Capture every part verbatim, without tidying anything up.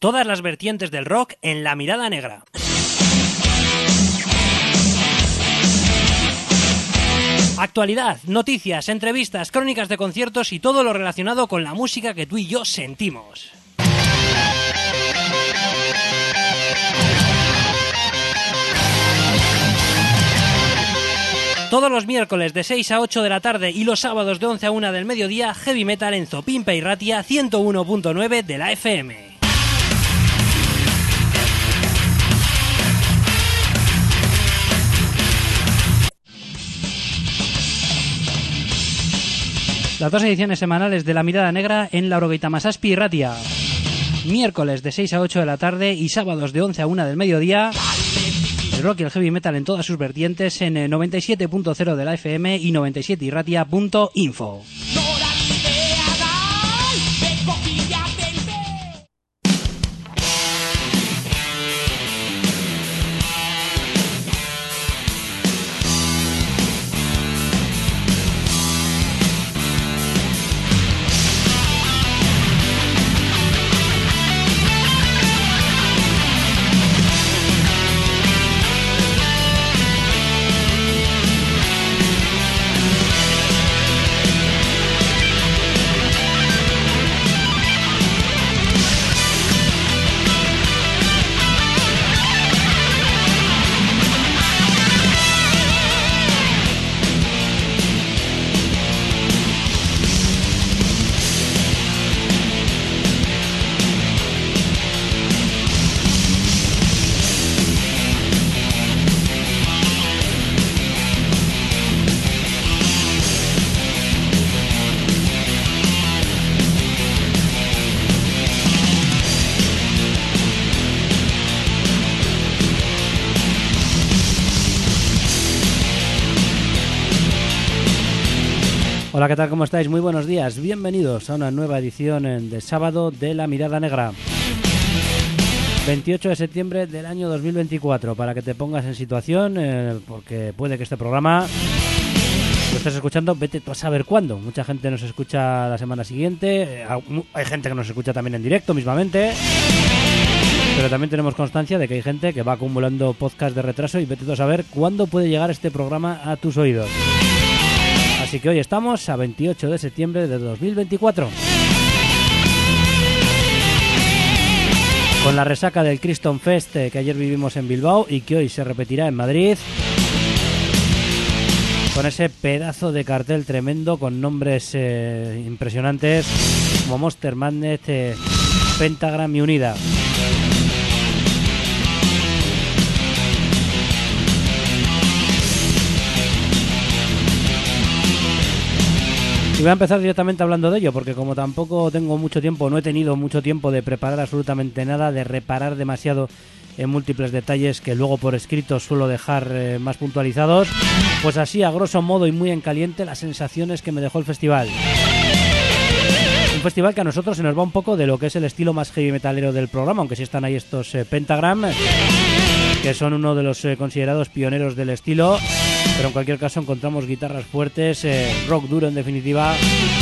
Todas las vertientes del rock en La Mirada Negra. Actualidad, noticias, entrevistas, crónicas de conciertos y todo lo relacionado con la música que tú y yo sentimos. Todos los miércoles de seis a ocho de la tarde y los sábados de once a una del mediodía, Heavy Metal en Zopimpa y Ratia ciento uno punto nueve de la F M. Las dos ediciones semanales de La Mirada Negra en Laurogeita Masazpi y Ratia. Miércoles de seis a ocho de la tarde y sábados de once a una del mediodía. El rock y el heavy metal en todas sus vertientes en noventa y siete punto cero de la F M y noventa y siete irratia punto info. Hola, ¿qué tal? ¿Cómo estáis? Muy buenos días. Bienvenidos a una nueva edición de sábado de La Mirada Negra. veintiocho de septiembre del año dos mil veinticuatro, para que te pongas en situación, eh, porque puede que este programa lo estés escuchando, vete tú a saber cuándo. Mucha gente nos escucha la semana siguiente, eh, hay gente que nos escucha también en directo mismamente, pero también tenemos constancia de que hay gente que va acumulando podcast de retraso y vete tú a saber cuándo puede llegar este programa a tus oídos. Así que hoy estamos a veintiocho de septiembre de dos mil veinticuatro. Con la resaca del Criston Fest eh, que ayer vivimos en Bilbao y que hoy se repetirá en Madrid. Con ese pedazo de cartel tremendo con nombres eh, impresionantes como Monster Magnet, eh, Pentagram y Unida. Y voy a empezar directamente hablando de ello, porque como tampoco tengo mucho tiempo, no he tenido mucho tiempo de preparar absolutamente nada, de reparar demasiado en múltiples detalles que luego por escrito suelo dejar eh, más puntualizados, pues así a grosso modo y muy en caliente las sensaciones que me dejó el festival. Un festival que a nosotros se nos va un poco de lo que es el estilo más heavy metalero del programa, aunque sí están ahí estos eh, Pentagram, que son uno de los eh, considerados pioneros del estilo. Pero en cualquier caso encontramos guitarras fuertes, eh, rock duro en definitiva.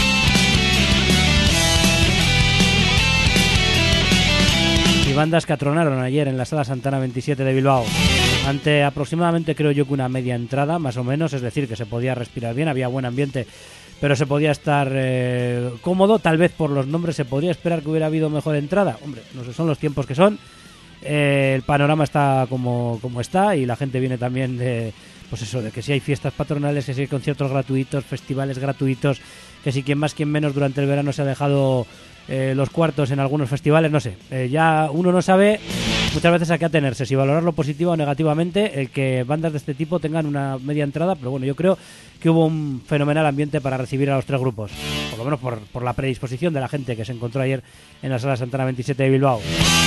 Y bandas que atronaron ayer en la Sala Santana veintisiete de Bilbao. Ante aproximadamente, creo yo, que una media entrada, más o menos, es decir, que se podía respirar bien, había buen ambiente, pero se podía estar eh, cómodo. Tal vez por los nombres se podría esperar que hubiera habido mejor entrada. Hombre, no sé, son los tiempos que son. Eh, el panorama está como, como está y la gente viene también de... Pues eso, de que si hay fiestas patronales, que si hay conciertos gratuitos, festivales gratuitos, que si quien más, quien menos durante el verano se ha dejado eh, los cuartos en algunos festivales, no sé. Eh, ya uno no sabe muchas veces a qué atenerse, si valorarlo positivo o negativamente, el que bandas de este tipo tengan una media entrada, pero bueno, yo creo que hubo un fenomenal ambiente para recibir a los tres grupos, por lo menos por, por la predisposición de la gente que se encontró ayer en la Sala Santana veintisiete de Bilbao.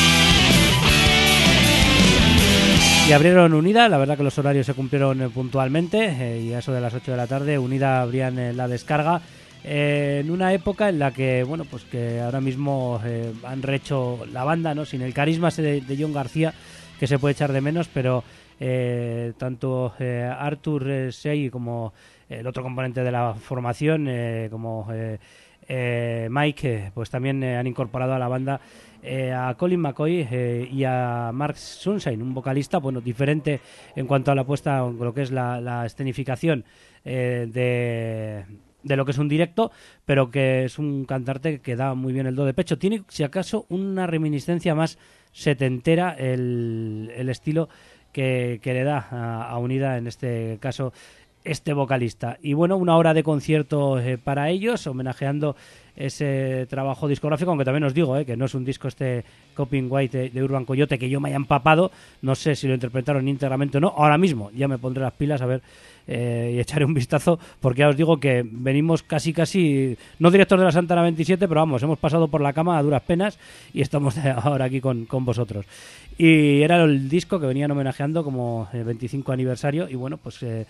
Y abrieron Unida, la verdad que los horarios se cumplieron eh, puntualmente eh, y a eso de las ocho de la tarde Unida abrían eh, la descarga eh, en una época en la que, bueno, pues que ahora mismo eh, han rehecho la banda, ¿no? Sin el carisma ese de, de John García, que se puede echar de menos, pero eh, tanto eh, Artur eh, Sei como el otro componente de la formación, eh, como... Eh, eh, Mike, eh, pues también eh, han incorporado a la banda eh, a Colin McCoy eh, y a Mark Sunshine, un vocalista bueno diferente en cuanto a la puesta, lo que es la, la escenificación eh, de, de lo que es un directo, pero que es un cantante que da muy bien el do de pecho. Tiene, si acaso, una reminiscencia más setentera el, el estilo que, que le da a, a Unida, en este caso este vocalista. Y bueno, una hora de concierto eh, para ellos, homenajeando ese trabajo discográfico, aunque también os digo eh, que no es un disco este Coping White de, de Urban Coyote que yo me haya empapado, no sé si lo interpretaron íntegramente o no. Ahora mismo ya me pondré las pilas a ver eh, y echaré un vistazo, porque ya os digo que venimos casi casi, no directos de la Santana veintisiete, pero vamos, hemos pasado por la cama a duras penas y estamos ahora aquí con, con vosotros. Y era el disco que venían homenajeando como eh, veinticinco aniversario, y bueno, pues eh,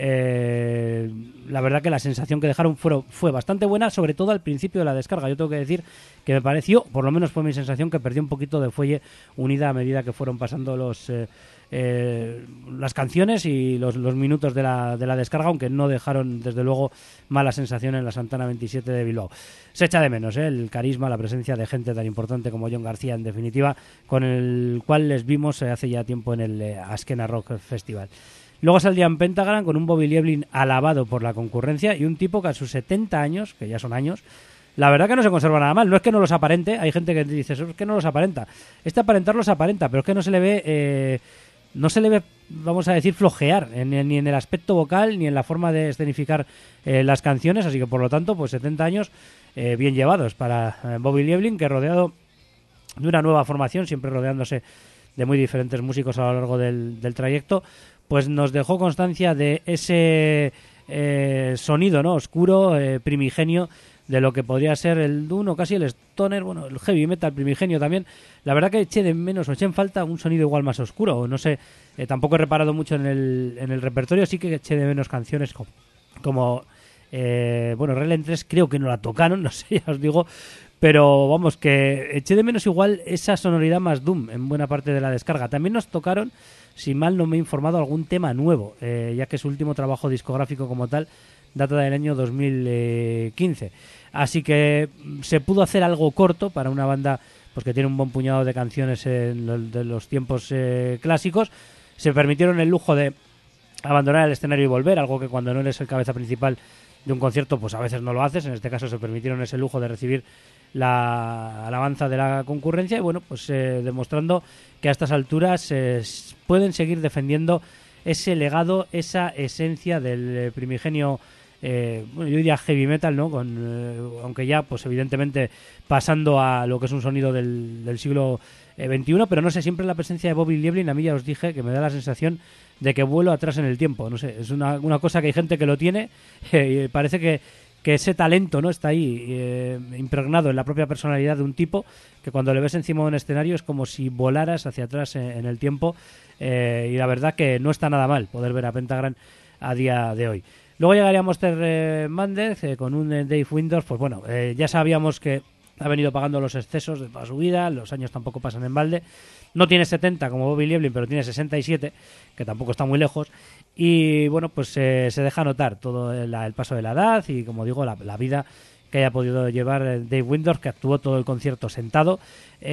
Eh, la verdad que la sensación que dejaron fue, fue bastante buena, sobre todo al principio de la descarga. Yo tengo que decir que me pareció, por lo menos fue mi sensación, que perdió un poquito de fuelle Unida a medida que fueron pasando los eh, eh, las canciones y los, los minutos de la, de la descarga, aunque no dejaron desde luego mala sensación en la Santana veintisiete de Bilbao. Se echa de menos eh, el carisma, la presencia de gente tan importante como Jon García, en definitiva, con el cual les vimos eh, hace ya tiempo en el eh, Askena Rock Festival. Luego saldrían Pentagram con un Bobby Lieblin alabado por la concurrencia y un tipo que a sus setenta años, que ya son años, la verdad que no se conserva nada mal. No es que no los aparente, hay gente que dice, eso es que no los aparenta. Este aparentar los aparenta, pero es que no se le ve, eh, no se le ve, vamos a decir, flojear, en, ni en el aspecto vocal, ni en la forma de escenificar eh, las canciones, así que por lo tanto, pues setenta años eh, bien llevados para eh, Bobby Lieblin, que rodeado de una nueva formación, siempre rodeándose de muy diferentes músicos a lo largo del, del trayecto, pues nos dejó constancia de ese eh, sonido, ¿no?, oscuro, eh, primigenio, de lo que podría ser el doom o casi el stoner, bueno, el heavy metal primigenio también. La verdad que eché de menos o eché en falta un sonido igual más oscuro, no sé, eh, tampoco he reparado mucho en el, en el repertorio, sí que eché de menos canciones como, como eh, bueno, Relent tres creo que no la tocaron, no sé, ya os digo, pero vamos, que eché de menos igual esa sonoridad más doom en buena parte de la descarga. También nos tocaron, si mal no me he informado, algún tema nuevo, eh, ya que su último trabajo discográfico como tal data del año dos mil quince. Así que se pudo hacer algo corto para una banda pues que tiene un buen puñado de canciones en lo, de los tiempos eh, clásicos. Se permitieron el lujo de abandonar el escenario y volver, algo que cuando no eres el cabeza principal de un concierto pues a veces no lo haces. En este caso se permitieron ese lujo de recibir la alabanza de la concurrencia y bueno, pues eh, demostrando que a estas alturas eh, pueden seguir defendiendo ese legado, esa esencia del eh, primigenio, eh, bueno, yo diría heavy metal, ¿no? Con, eh, aunque ya pues evidentemente pasando a lo que es un sonido del, del siglo eh, veintiuno, pero no sé, siempre la presencia de Bobby Lieblin a mí ya os dije que me da la sensación de que vuelo atrás en el tiempo, no sé, es una, una cosa que hay gente que lo tiene eh, y parece que que ese talento no está ahí eh, impregnado en la propia personalidad de un tipo que cuando le ves encima de un escenario es como si volaras hacia atrás en, en el tiempo eh, y la verdad que no está nada mal poder ver a Pentagram a día de hoy. Luego llegaría Monster eh, Mandez eh, con un eh, Dave Windorf, pues bueno, eh, ya sabíamos que ha venido pagando los excesos de toda su vida, los años tampoco pasan en balde. No tiene setenta como Bobby Lieblin, pero tiene sesenta y siete, que tampoco está muy lejos. Y bueno, pues eh, se deja notar todo el, el paso de la edad y, como digo, la, la vida que haya podido llevar Dave Windorf, que actuó todo el concierto sentado,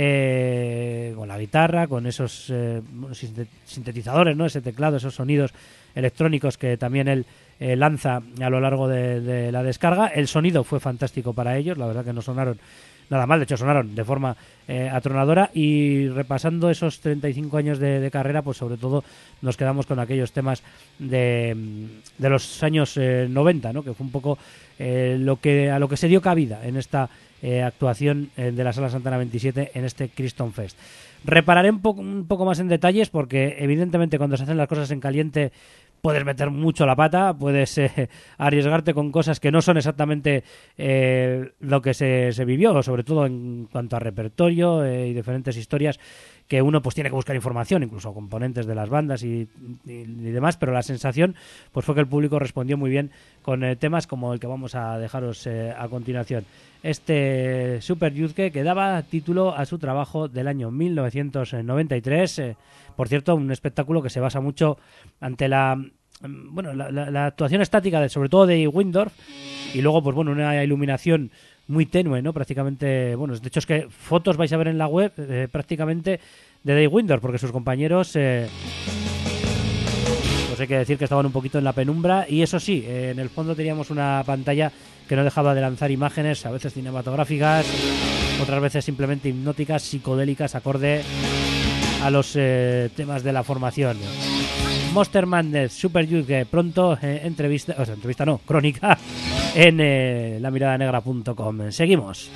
eh, con la guitarra, con esos eh, sintetizadores, ¿no? Ese teclado, esos sonidos electrónicos que también él eh, lanza a lo largo de, de la descarga. El sonido fue fantástico para ellos, la verdad que no sonaron nada mal, de hecho sonaron de forma eh, atronadora. Y repasando esos treinta y cinco años de, de carrera, pues sobre todo nos quedamos con aquellos temas de, de los años eh, noventa, ¿no? Que fue un poco eh, lo que a lo que se dio cabida en esta eh, actuación eh, de la Sala Santana veintisiete en este Criston Fest. Repararé un, po- un poco más en detalles porque evidentemente cuando se hacen las cosas en caliente puedes meter mucho la pata, puedes eh, arriesgarte con cosas que no son exactamente eh, lo que se, se vivió, sobre todo en cuanto a repertorio eh, y diferentes historias que uno pues tiene que buscar información, incluso componentes de las bandas y, y, y demás, pero la sensación pues fue que el público respondió muy bien con eh, temas como el que vamos a dejaros eh, a continuación. Este Super Youthke, que daba título a su trabajo del año mil novecientos noventa y tres, eh, por cierto, un espectáculo que se basa mucho ante la bueno la, la, la actuación estática de, sobre todo de Windorf, y luego pues bueno una iluminación muy tenue, ¿no? Prácticamente, bueno, de hecho es que fotos vais a ver en la web eh, prácticamente de Dave Wyndorf, porque sus compañeros, eh, pues hay que decir que estaban un poquito en la penumbra, y eso sí, eh, en el fondo teníamos una pantalla que no dejaba de lanzar imágenes, a veces cinematográficas, otras veces simplemente hipnóticas, psicodélicas, acorde a los eh, temas de la formación. Monster Madness, Super Youth, que pronto eh, entrevista, o sea, entrevista no, crónica en eh, la mirada negra punto com. Seguimos.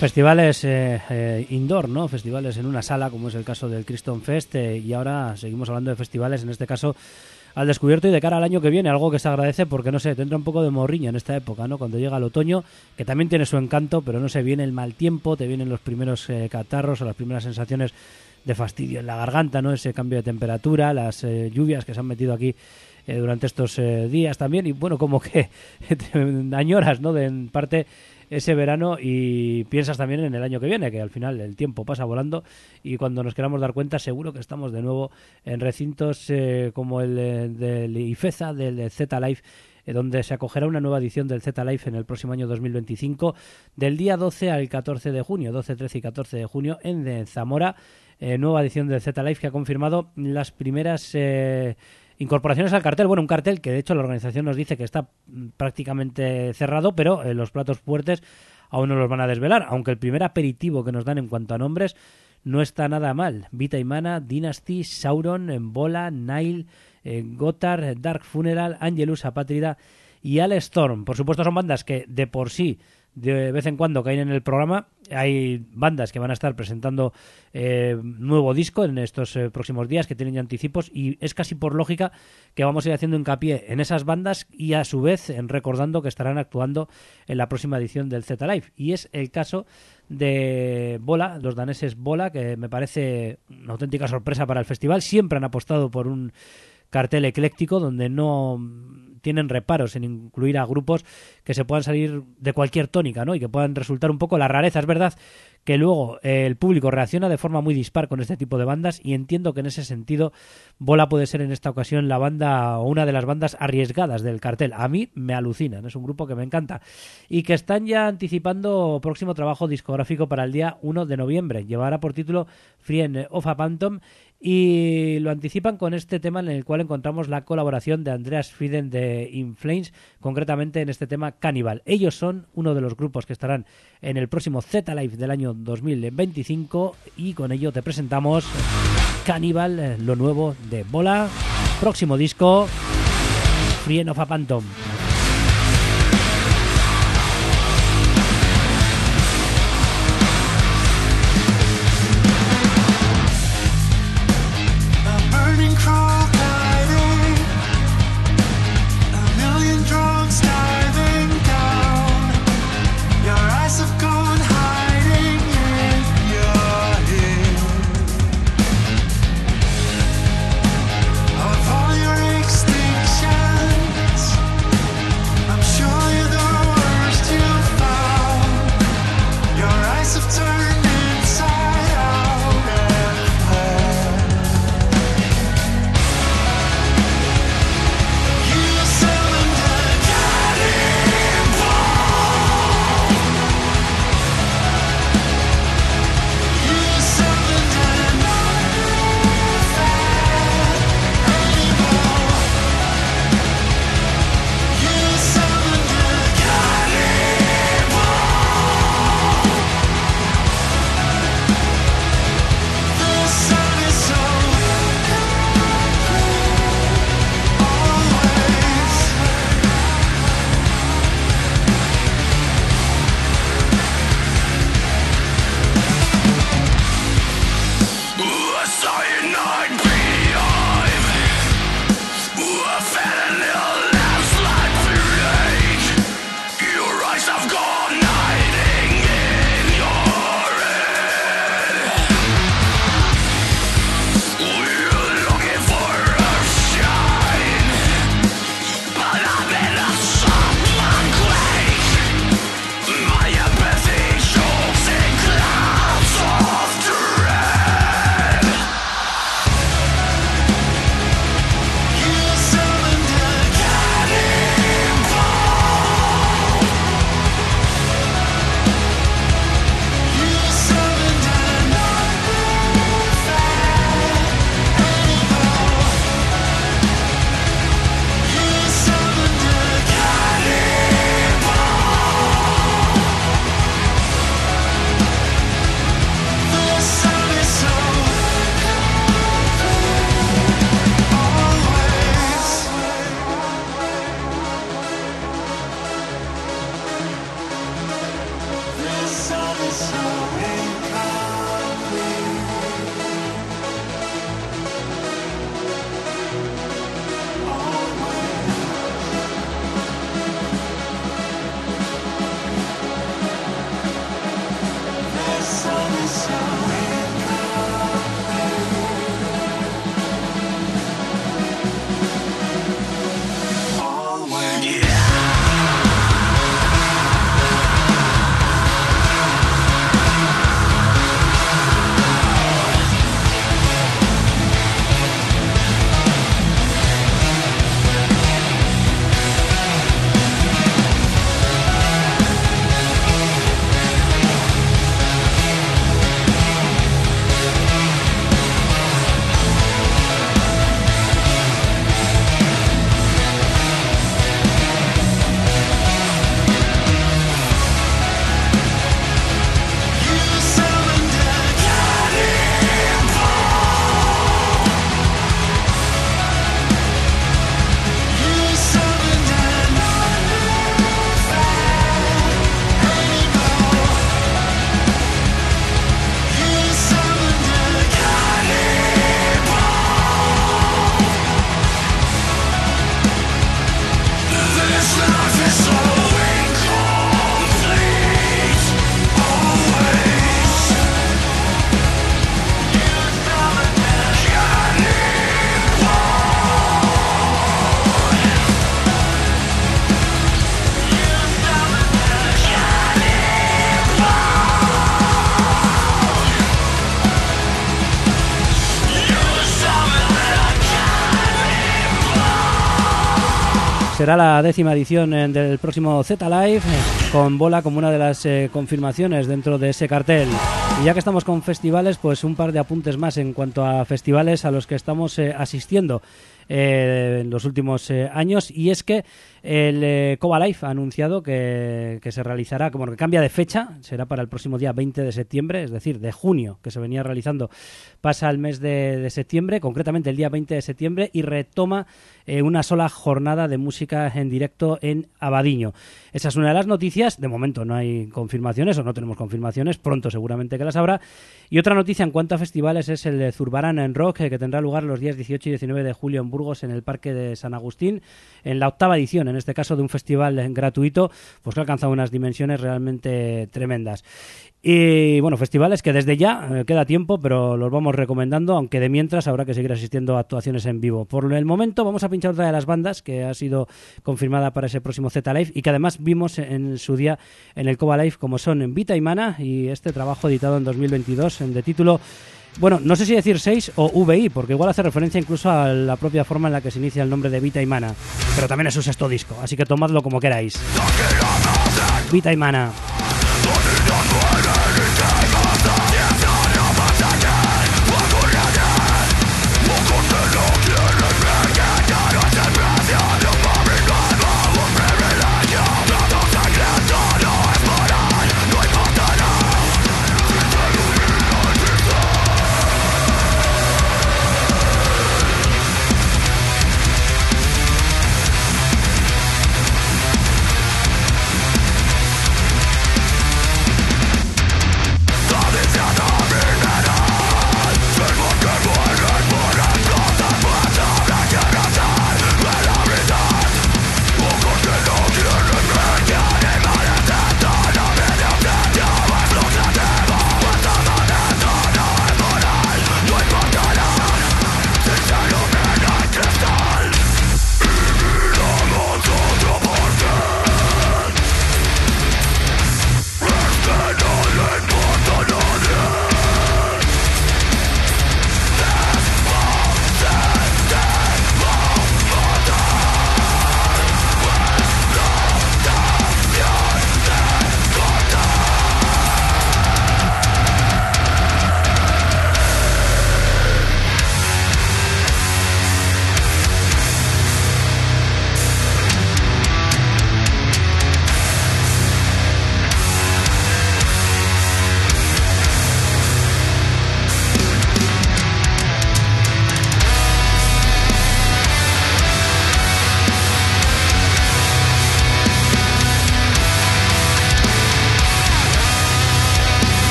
Festivales eh, eh, indoor, ¿no? Festivales en una sala, como es el caso del Criston Fest, eh, y ahora seguimos hablando de festivales, en este caso al descubierto y de cara al año que viene, algo que se agradece porque, no sé, tendrá un poco de morriña en esta época, ¿no? Cuando llega el otoño, que también tiene su encanto, pero no sé, viene el mal tiempo, te vienen los primeros eh, catarros o las primeras sensaciones de fastidio en la garganta, ¿no? Ese cambio de temperatura, las eh, lluvias que se han metido aquí eh, durante estos eh, días también, y bueno, como que añoras, ¿no? De, en parte ese verano y piensas también en el año que viene, que al final el tiempo pasa volando y cuando nos queramos dar cuenta seguro que estamos de nuevo en recintos eh, como el eh, del IFEZA, del Z-Live, eh, donde se acogerá una nueva edición del Z-Live en el próximo año dos mil veinticinco, del día doce al catorce de junio, doce, trece y catorce de junio en de Zamora, eh, nueva edición del Z-Live que ha confirmado las primeras Eh, incorporaciones al cartel. Bueno, un cartel que de hecho la organización nos dice que está prácticamente cerrado, pero eh, los platos fuertes aún no los van a desvelar, aunque el primer aperitivo que nos dan en cuanto a nombres no está nada mal. Vita y Mana, Dynasty, Sauron, Embola, Nile, eh, Gotthard, Dark Funeral, Angelus Apátrida y Alestorm. Por supuesto son bandas que de por sí de vez en cuando caen en el programa. Hay bandas que van a estar presentando eh, nuevo disco en estos eh, próximos días, que tienen ya anticipos, y es casi por lógica que vamos a ir haciendo hincapié en esas bandas y a su vez en recordando que estarán actuando en la próxima edición del Z-Live, y es el caso de Bola, los daneses Bola, que me parece una auténtica sorpresa para el festival. Siempre han apostado por un cartel ecléctico donde no tienen reparos en incluir a grupos que se puedan salir de cualquier tónica, ¿no? Y que puedan resultar un poco la rareza. Es verdad que luego eh, el público reacciona de forma muy dispar con este tipo de bandas, y entiendo que en ese sentido Bola puede ser en esta ocasión la banda o una de las bandas arriesgadas del cartel. A mí me alucinan, es un grupo que me encanta y que están ya anticipando próximo trabajo discográfico para el día uno de noviembre. Llevará por título Friend of a Phantom y lo anticipan con este tema en el cual encontramos la colaboración de Andreas Frieden de In Flames, concretamente en este tema Cannibal. Ellos son uno de los grupos que estarán en el próximo Z-Live del año dos mil veinticinco y con ello te presentamos Cannibal, lo nuevo de Bola, próximo disco Friend of a Phantom. Of all your extinctions será la décima edición eh, del próximo Z Live, eh, con Bola como una de las eh, confirmaciones dentro de ese cartel. Y ya que estamos con festivales, pues un par de apuntes más en cuanto a festivales a los que estamos eh, asistiendo eh, en los últimos eh, años, y es que el eh, Cova Live ha anunciado que, que se realizará, como que cambia de fecha, será para el próximo día veinte de septiembre, es decir, de junio, que se venía realizando, pasa al mes de, de septiembre, concretamente el día veinte de septiembre, y retoma eh, una sola jornada de música en directo en Abadiño. Esa es una de las noticias. De momento no hay confirmaciones, o no tenemos confirmaciones, pronto seguramente que las habrá. Y otra noticia en cuanto a festivales es el de Zurbarán en Rock, eh, que tendrá lugar los días dieciocho y diecinueve de julio en Burgos, en el Parque de San Agustín, en la octava edición, en este caso de un festival gratuito, pues que ha alcanzado unas dimensiones realmente tremendas. Y bueno, festivales que desde ya eh, queda tiempo, pero los vamos recomendando, aunque de mientras habrá que seguir asistiendo a actuaciones en vivo. Por el momento vamos a pinchar otra de las bandas que ha sido confirmada para ese próximo Z Live y que además vimos en su día en el Cova Live, como son Vita y Mana, y este trabajo editado en dos mil veintidós de título, bueno, no sé si decir seis o V I, porque igual hace referencia incluso a la propia forma en la que se inicia el nombre de Vita y Mana, pero también es su sexto disco, así que tomadlo como queráis. Vita y Mana.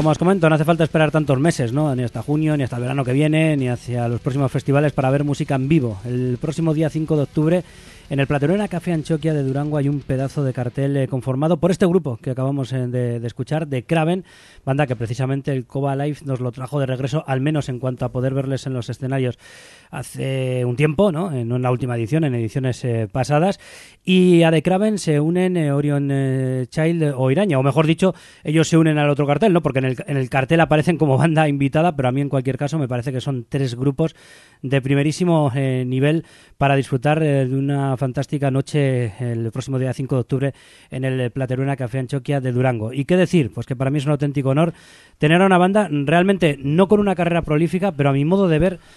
como os comento, no hace falta esperar tantos meses, ¿no? Ni hasta junio, ni hasta el verano que viene, ni hacia los próximos festivales para ver música en vivo. El próximo día cinco de octubre, en el Plateruena Café Antxokia de Durango, hay un pedazo de cartel eh, conformado por este grupo que acabamos eh, de, de escuchar, de Kraven, banda que precisamente el Cova Live nos lo trajo de regreso, al menos en cuanto a poder verles en los escenarios hace un tiempo, ¿no? Eh, no en la última edición, en ediciones eh, pasadas. Y a The Kraven se unen eh, Orion eh, Child o Iraña, o mejor dicho, ellos se unen al otro cartel, ¿no? Porque en el, en el cartel aparecen como banda invitada, pero a mí en cualquier caso me parece que son tres grupos de primerísimo eh, nivel para disfrutar eh, de una fantástica noche el próximo día cinco de octubre en el Plateruena Café Antxokia de Durango. ¿Y qué decir? Pues que para mí es un auténtico honor tener a una banda realmente no con una carrera prolífica, pero a mi modo de ver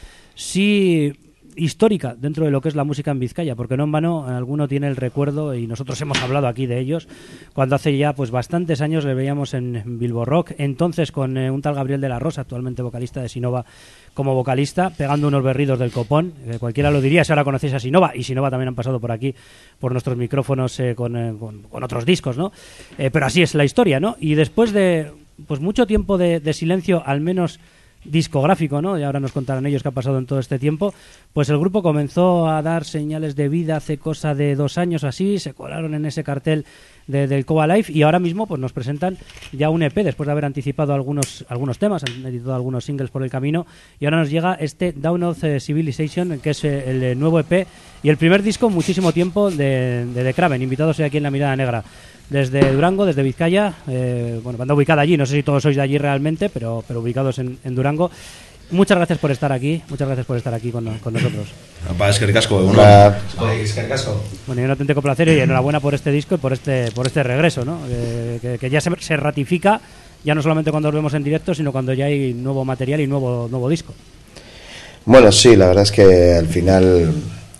sí histórica dentro de lo que es la música en Vizcaya, porque no en vano alguno tiene el recuerdo, y nosotros hemos hablado aquí de ellos, cuando hace ya pues bastantes años le veíamos en Bilbo Rock, entonces con eh, un tal Gabriel de la Rosa, actualmente vocalista de Sinova, como vocalista, pegando unos berridos del copón, eh, cualquiera lo diría si ahora conocéis a Sinova, y Sinova también han pasado por aquí, por nuestros micrófonos eh, con, eh, con, con otros discos, ¿no? Eh, pero así es la historia, ¿no? Y después de pues mucho tiempo de, de silencio, al menos discográfico, ¿no? Y ahora nos contarán ellos qué ha pasado en todo este tiempo. Pues el grupo comenzó a dar señales de vida hace cosa de dos años así, se colaron en ese cartel de, del Cova Live y ahora mismo pues nos presentan ya un E P después de haber anticipado algunos algunos temas, han editado algunos singles por el camino y ahora nos llega este Dawn of Civilization, que es el nuevo E P y el primer disco en muchísimo tiempo de, de The Kraven, invitados hoy aquí en La Mirada Negra. Desde Durango, desde Vizcaya, eh, bueno, banda ubicada allí, no sé si todos sois de allí realmente, pero, pero ubicados en, en Durango. Muchas gracias por estar aquí, muchas gracias por estar aquí con, con nosotros. Apa, eskerrik asko, egun Eskerrik asko. Bueno, y un auténtico placer y enhorabuena por este disco y por este por este regreso, ¿no? Eh, que, que ya se, se ratifica, ya no solamente cuando lo vemos en directo, sino cuando ya hay nuevo material y nuevo, nuevo disco. Bueno, sí, la verdad es que al final...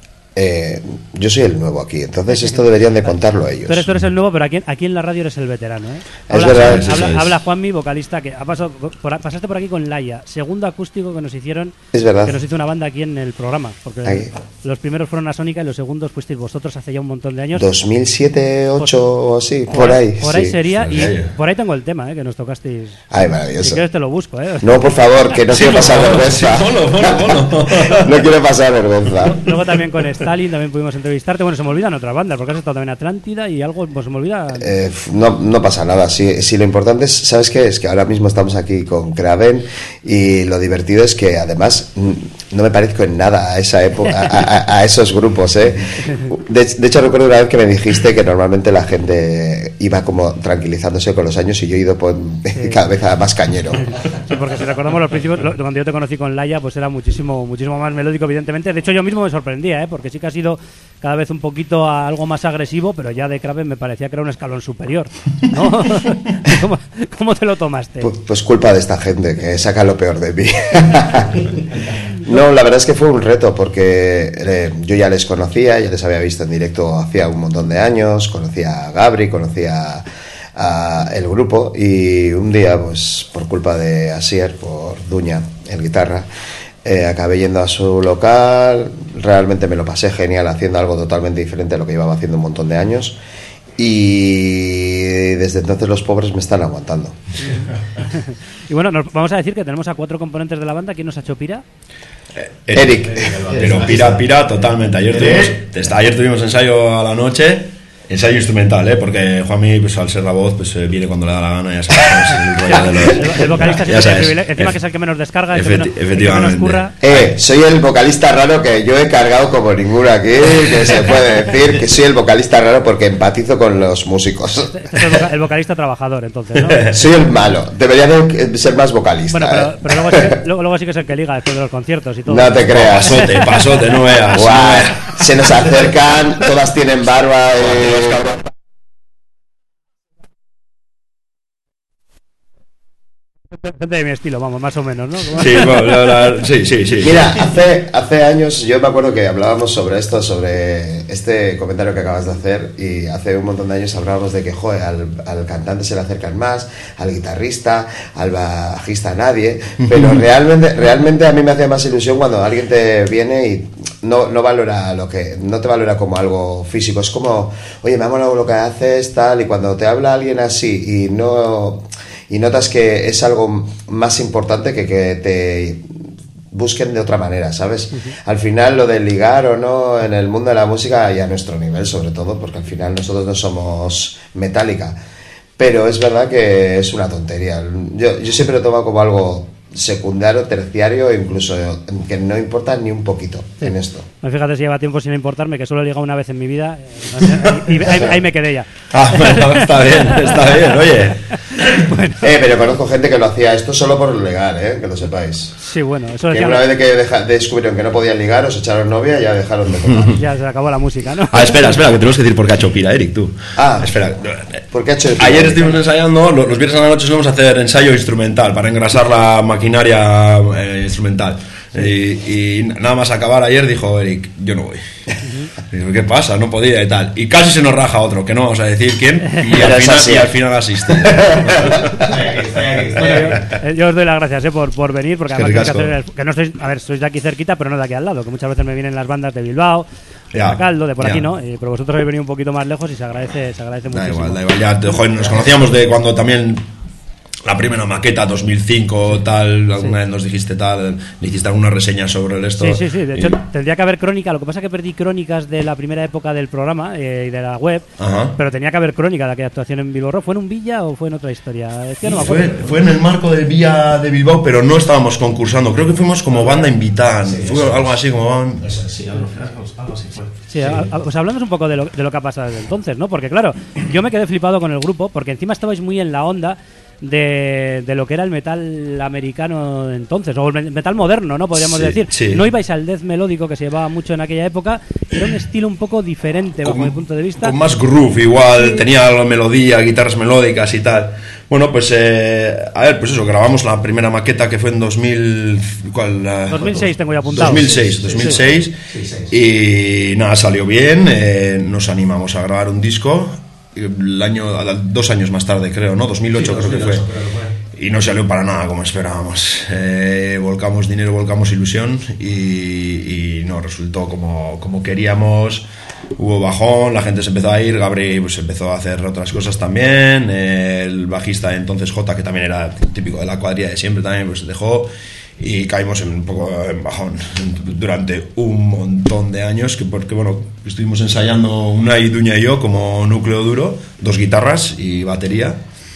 Eh, yo soy el nuevo aquí, entonces esto deberían de contarlo ellos. Tú eres, tú eres el nuevo, pero aquí, aquí en la radio eres el veterano, ¿eh? Es habla, verdad. Habla, habla, es. habla Juanmi, vocalista, que ha pasado por, pasaste por aquí con Laia, segundo acústico que nos hicieron, Es verdad. que nos hizo una banda aquí en el programa, porque Ahí. los primeros fueron a Sónica y los segundos fuisteis vosotros hace ya un montón de años. dos mil siete, ocho o así, por, por ahí. Por ahí sí. sería, Por y ahí. por ahí tengo el tema, ¿eh? Que nos tocasteis. Ay, Si maravilloso. quieres te lo busco, ¿eh? No, por favor, que no quiero pasar vergüenza. Ponlo, ponlo, ponlo. No quiero pasar vergüenza. Luego también con Stalin también pudimos entrevistarte. Bueno, se me olvidan otras bandas, porque has estado también en Atlántida y algo, pues se me olvida. Eh, no, no pasa nada. Sí, sí, lo importante es, ¿sabes qué? Es que ahora mismo estamos aquí con Kraven y lo divertido es que además mm, no me parezco en nada a esa época, a, a, a esos grupos, ¿eh? De, de hecho, recuerdo una vez que me dijiste que normalmente la gente iba como tranquilizándose con los años y yo he ido por, Sí. cada vez a más cañero. Sí, porque si recordamos los principios, lo- cuando yo te conocí con Laia, pues era muchísimo muchísimo más melódico, evidentemente. De hecho, yo mismo me sorprendía, ¿eh? Porque sí que ha sido cada vez un poquito a algo más agresivo, pero ya de Kraven me parecía que era un escalón superior, ¿no? ¿Cómo, cómo te lo tomaste? Pues, pues culpa de esta gente que saca lo peor de mí. No, la verdad es que fue un reto porque eh, yo ya les conocía, ya les había visto en directo hacía un montón de años, conocía a Gabri, conocía a el grupo y un día, pues por culpa de Asier, por Duña, el guitarra, eh, acabé yendo a su local, realmente me lo pasé genial haciendo algo totalmente diferente a lo que llevaba haciendo un montón de años y desde entonces los pobres me están aguantando. Y bueno, nos, vamos a decir que tenemos a cuatro componentes de la banda. ¿Quién nos ha hecho pira? Eric. Pero pira, pira totalmente. Ayer tuvimos, ayer tuvimos ensayo a la noche. Ensayo instrumental, ¿eh? Porque Juanmi, pues al ser la voz, pues eh, viene cuando le da la gana, ya sabes, el rollo de los... El, el vocalista Ya siempre tiene sabes. privilegio, encima Ef- que es el que menos descarga, el que efecti- menos, el que menos efectivamente. curra. Eh, soy el vocalista raro que yo he cargado como ninguno aquí, que se puede decir que soy el vocalista raro porque empatizo con los músicos. Este es el, voca- el vocalista trabajador, entonces, ¿no? Soy el malo, debería de ser más vocalista. Bueno, pero, ¿eh? pero luego, sí, que- luego, luego sí que es el que liga después de los conciertos y todo. No te creas. Pasote, pasote, no veas. Guau, se nos acercan, todas tienen barba. eh. Gente de mi estilo, vamos, más o menos, ¿no? Sí, bueno, la- la- sí, sí, sí. Mira, hace, hace años yo me acuerdo que hablábamos sobre esto, sobre este comentario que acabas de hacer, y hace un montón de años hablábamos de que, joder, al, al cantante se le acercan más, al guitarrista, al bajista, a nadie, pero realmente, realmente a mí me hace más ilusión cuando alguien te viene y no, no valora lo que, no te valora como algo físico, es como, oye, me ha molado lo que haces, tal, y cuando te habla alguien así y no... y notas que es algo más importante que que te busquen de otra manera, ¿sabes? Uh-huh. Al final lo de ligar o no en el mundo de la música y a nuestro nivel sobre todo, porque al final nosotros no somos Metallica, pero es verdad que es una tontería. Yo, yo siempre lo tomo como algo secundario, terciario, incluso que no importa ni un poquito sí. en esto. Fíjate si lleva tiempo sin importarme, que solo he ligado una vez en mi vida y, y ahí, ahí me quedé ya. Ah, bueno, está bien, está bien, oye. Bueno. Eh, pero conozco gente que lo hacía esto solo por legal, eh, que lo sepáis. Sí, bueno, eso que una vez de que deja, descubrieron que no podían ligar, os echaron novia y ya dejaron de tocar. Ya se acabó la música, ¿no? Ah, espera, espera, que tenemos que decir por qué ha hecho pira, Eric, tú. Ah, espera. ¿Por qué ha hecho Ayer estuvimos ensayando, los, los viernes a la noche solemos hacer ensayo instrumental para engrasar la maquinaria eh, instrumental. Sí. Y, y nada más acabar ayer dijo Eric, yo no voy. Uh-huh. Digo, ¿qué pasa? No podía y tal. Y casi se nos raja otro, que no vamos a decir quién, y al final, y al final asiste. Bueno, yo, yo os doy las gracias eh, por, por venir, porque además que, hacer el, que no estoy, a ver, sois de aquí cerquita, pero no de aquí al lado, que muchas veces me vienen las bandas de Bilbao, de yeah, Caldo, de por yeah. aquí, ¿no? Eh, pero vosotros habéis venido un poquito más lejos y se agradece, se agradece da muchísimo. Igual, da igual, ya, joder, nos conocíamos de cuando también la primera maqueta dos mil cinco tal, alguna sí. vez nos dijiste tal, le hiciste alguna reseña sobre el esto. Sí, sí, sí, de hecho y... tendría que haber crónica, lo que pasa es que perdí crónicas de la primera época del programa eh, y de la web, ajá. pero tenía que haber crónica de aquella actuación en Bilbao. ¿Fue en un Villa o fue en otra historia? Es que no me acuerdo. Fue, fue en el marco del Villa de Bilbao, pero no estábamos concursando, creo que fuimos como banda invitada, sí, fue eso, algo así como banda... Eso, sí, algo así fue. Sí, a, a, pues hablamos un poco de lo, de lo que ha pasado desde entonces, ¿no? Porque claro, yo me quedé flipado con el grupo, porque encima estabais muy en la onda de, de lo que era el metal americano entonces, o el metal moderno, ¿no? Podríamos sí, decir. Sí. No ibais al death melódico que se llevaba mucho en aquella época, era un estilo un poco diferente bajo con, mi punto de vista. Con más groove, igual, sí. tenía la melodía, guitarras melódicas y tal. Bueno, pues, eh, a ver, pues eso, grabamos la primera maqueta que fue en dos mil... ¿Cuál? dos mil seis tengo ya apuntado. dos mil seis, dos mil seis, sí, sí, sí. Y nada, salió bien, eh, nos animamos a grabar un disco, el año, dos años más tarde creo, ¿no? dos mil ocho sí, creo que fue. fue. Y no salió para nada como esperábamos. Eh, volcamos dinero, volcamos ilusión y, y no resultó como, como queríamos. Hubo bajón, la gente se empezó a ir, Gabri pues empezó a hacer otras cosas también, el bajista entonces J, que también era típico de la cuadrilla de siempre, también pues dejó y caímos en un poco en bajón durante un montón de años, que porque bueno, estuvimos ensayando Unai, Duña y yo como núcleo duro, dos guitarras y batería,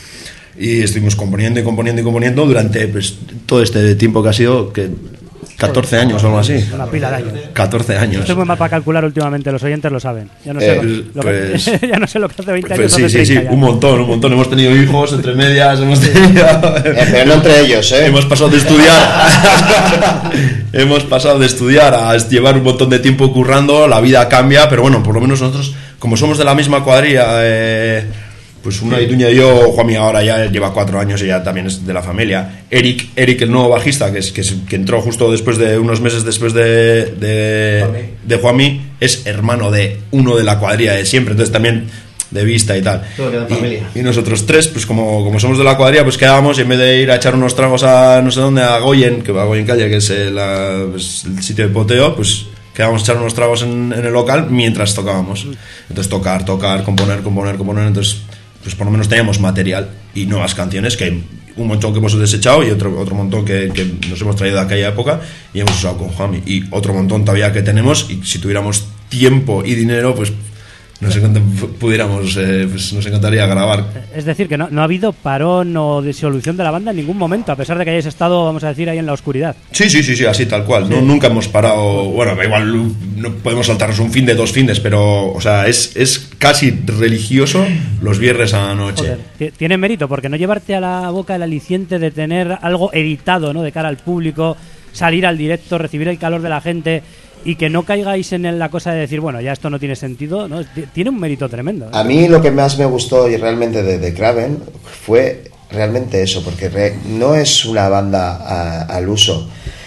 y estuvimos componiendo y componiendo y componiendo durante pues, todo este tiempo que ha sido que catorce años o algo así. Una pila de años. catorce años. Estoy muy mal para calcular últimamente, los oyentes lo saben. Ya no sé, eh, lo, lo pues, que, ya no sé lo que hace veinte pues, años. Sí, sí, sí, un montón, un montón. Hemos tenido hijos entre medias, hemos tenido... Eh, pero no entre ellos, ¿eh? Hemos pasado de estudiar... hemos pasado de estudiar a llevar un montón de tiempo currando, la vida cambia, pero bueno, por lo menos nosotros, como somos de la misma cuadrilla... Eh, pues una y Duña y yo, Juanmi ahora ya lleva cuatro años y ya también es de la familia. Eric, Eric el nuevo bajista, que es, que, es, que entró justo después de unos meses después de, de, de Juanmi, es hermano de uno de la cuadrilla de siempre, entonces también de vista y tal. Todo queda en familia. Y, y nosotros tres, pues como, como somos de la cuadrilla, pues quedábamos y en vez de ir a echar unos tragos a no sé dónde, a Goyen, que va a Goyen Calle, que es el, la, pues, el sitio de poteo, pues quedábamos a echar unos tragos en, en el local mientras tocábamos. Entonces tocar, tocar, componer, componer, componer, entonces... pues por lo menos teníamos material y nuevas canciones, que hay un montón que hemos desechado y otro, otro montón que, que nos hemos traído de aquella época y hemos usado con Juanmi, y otro montón todavía que tenemos, y si tuviéramos tiempo y dinero pues nos, encanta, pudiéramos, eh, pues nos encantaría grabar. Es decir, que no, no ha habido parón o disolución de la banda en ningún momento, a pesar de que hayáis estado, vamos a decir, ahí en la oscuridad. Sí, sí, sí, sí, así tal cual. Sí. No, nunca hemos parado. Bueno, igual no podemos saltarnos un fin de dos fines, pero, o sea, es, es casi religioso los viernes a la noche. Joder, tiene mérito, porque no llevarte a la boca el aliciente de tener algo editado, ¿no? De cara al público, salir al directo, recibir el calor de la gente... y que no caigáis en la cosa de decir, bueno, ya esto no tiene sentido, ¿no? Tiene un mérito tremendo, ¿no? A mí lo que más me gustó y realmente de, de Craven fue realmente eso, porque re, no es una banda a, al uso.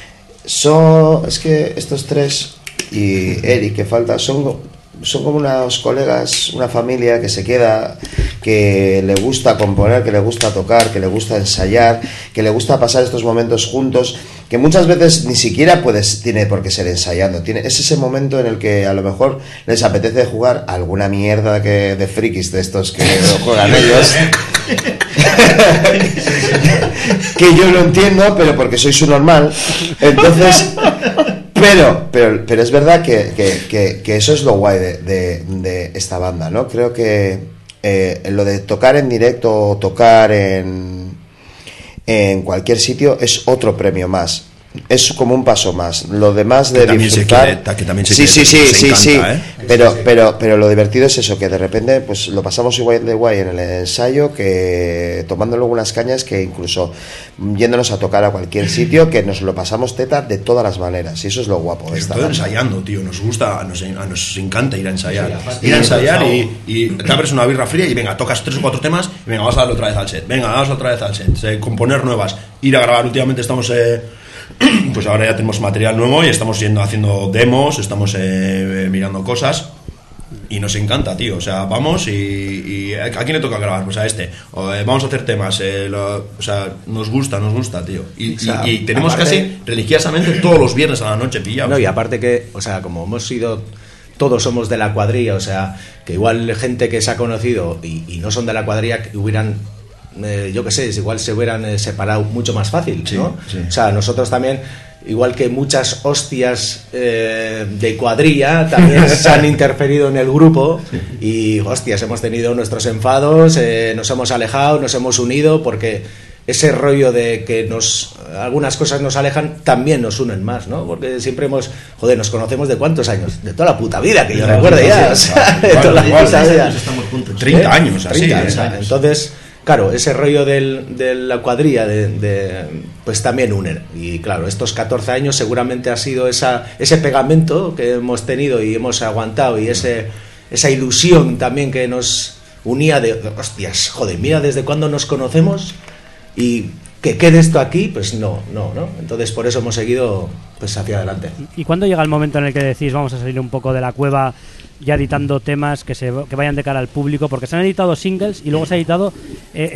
Son, es que estos tres y Eric, que falta, son, son como unos colegas, una familia que se queda, que le gusta componer, que le gusta tocar, que le gusta ensayar, que le gusta pasar estos momentos juntos. que muchas veces ni siquiera puedes, tiene por qué ser ensayando, tiene, es ese momento en el que a lo mejor les apetece jugar alguna mierda que, de frikis de estos que juegan ellos, que yo lo entiendo, pero porque soy su normal, entonces... Pero, pero, pero es verdad que, que, que, que eso es lo guay de, de, de esta banda, ¿no? Creo que eh, lo de tocar en directo o tocar en, en cualquier sitio es otro premio más. Es como un paso más. Lo demás de que disfrutar... También se quiere, que también se sí, quiere, sí, sí, sí, encanta, sí. ¿eh? Pero, sí, sí. pero, pero lo divertido es eso, que de repente pues lo pasamos igual de guay en el ensayo que tomando luego unas cañas, que incluso yéndonos a tocar a cualquier sitio, que nos lo pasamos teta de todas las maneras. Y eso es lo guapo de esta todo banda. Ensayando, tío. Nos gusta, nos, nos encanta ir a ensayar. Ir a ensayar y, y te abres una birra fría y venga, tocas tres o cuatro temas y venga, vamos a darle otra vez al set. Venga, vamos otra vez al set. Eh, componer nuevas. Ir a grabar. Últimamente estamos... Eh, pues ahora ya tenemos material nuevo y estamos yendo haciendo demos, estamos eh, mirando cosas y nos encanta, tío. O sea, vamos y, y ¿a quién le toca grabar? Pues a este. O, eh, vamos a hacer temas. Eh, lo, o sea, nos gusta, nos gusta, tío. Y, o sea, y, y tenemos aparte, casi religiosamente todos los viernes a la noche pillados. No, y aparte que, o sea, como hemos sido... Todos somos de la cuadrilla, o sea, que igual gente que se ha conocido y, y no son de la cuadrilla que hubieran... Eh, yo qué sé, igual se hubieran eh, separado mucho más fácil, ¿no? Sí, sí. O sea, nosotros también, igual que muchas hostias eh, de cuadrilla, también se han interferido en el grupo y, hostias, hemos tenido nuestros enfados, eh, nos hemos alejado, nos hemos unido, porque ese rollo de que nos algunas cosas nos alejan también nos unen más, ¿no? Porque siempre hemos, joder, nos conocemos de cuántos años, de toda la puta vida que yo recuerdo ya, o sea, de toda la puta vida, treinta años, así, treinta, o sea, entonces... Claro, ese rollo del, de la cuadrilla de, de, pues también unen. Y claro, estos catorce años seguramente ha sido esa, ese pegamento que hemos tenido y hemos aguantado, y ese, esa ilusión también que nos unía de, hostias, joder, mira desde cuándo nos conocemos y que quede esto aquí, pues no, no, no. Entonces por eso hemos seguido pues hacia adelante. ¿Y cuándo llega el momento en el que decís vamos a salir un poco de la cueva, ya editando temas que se que vayan de cara al público? Porque se han editado singles y luego se ha editado eh,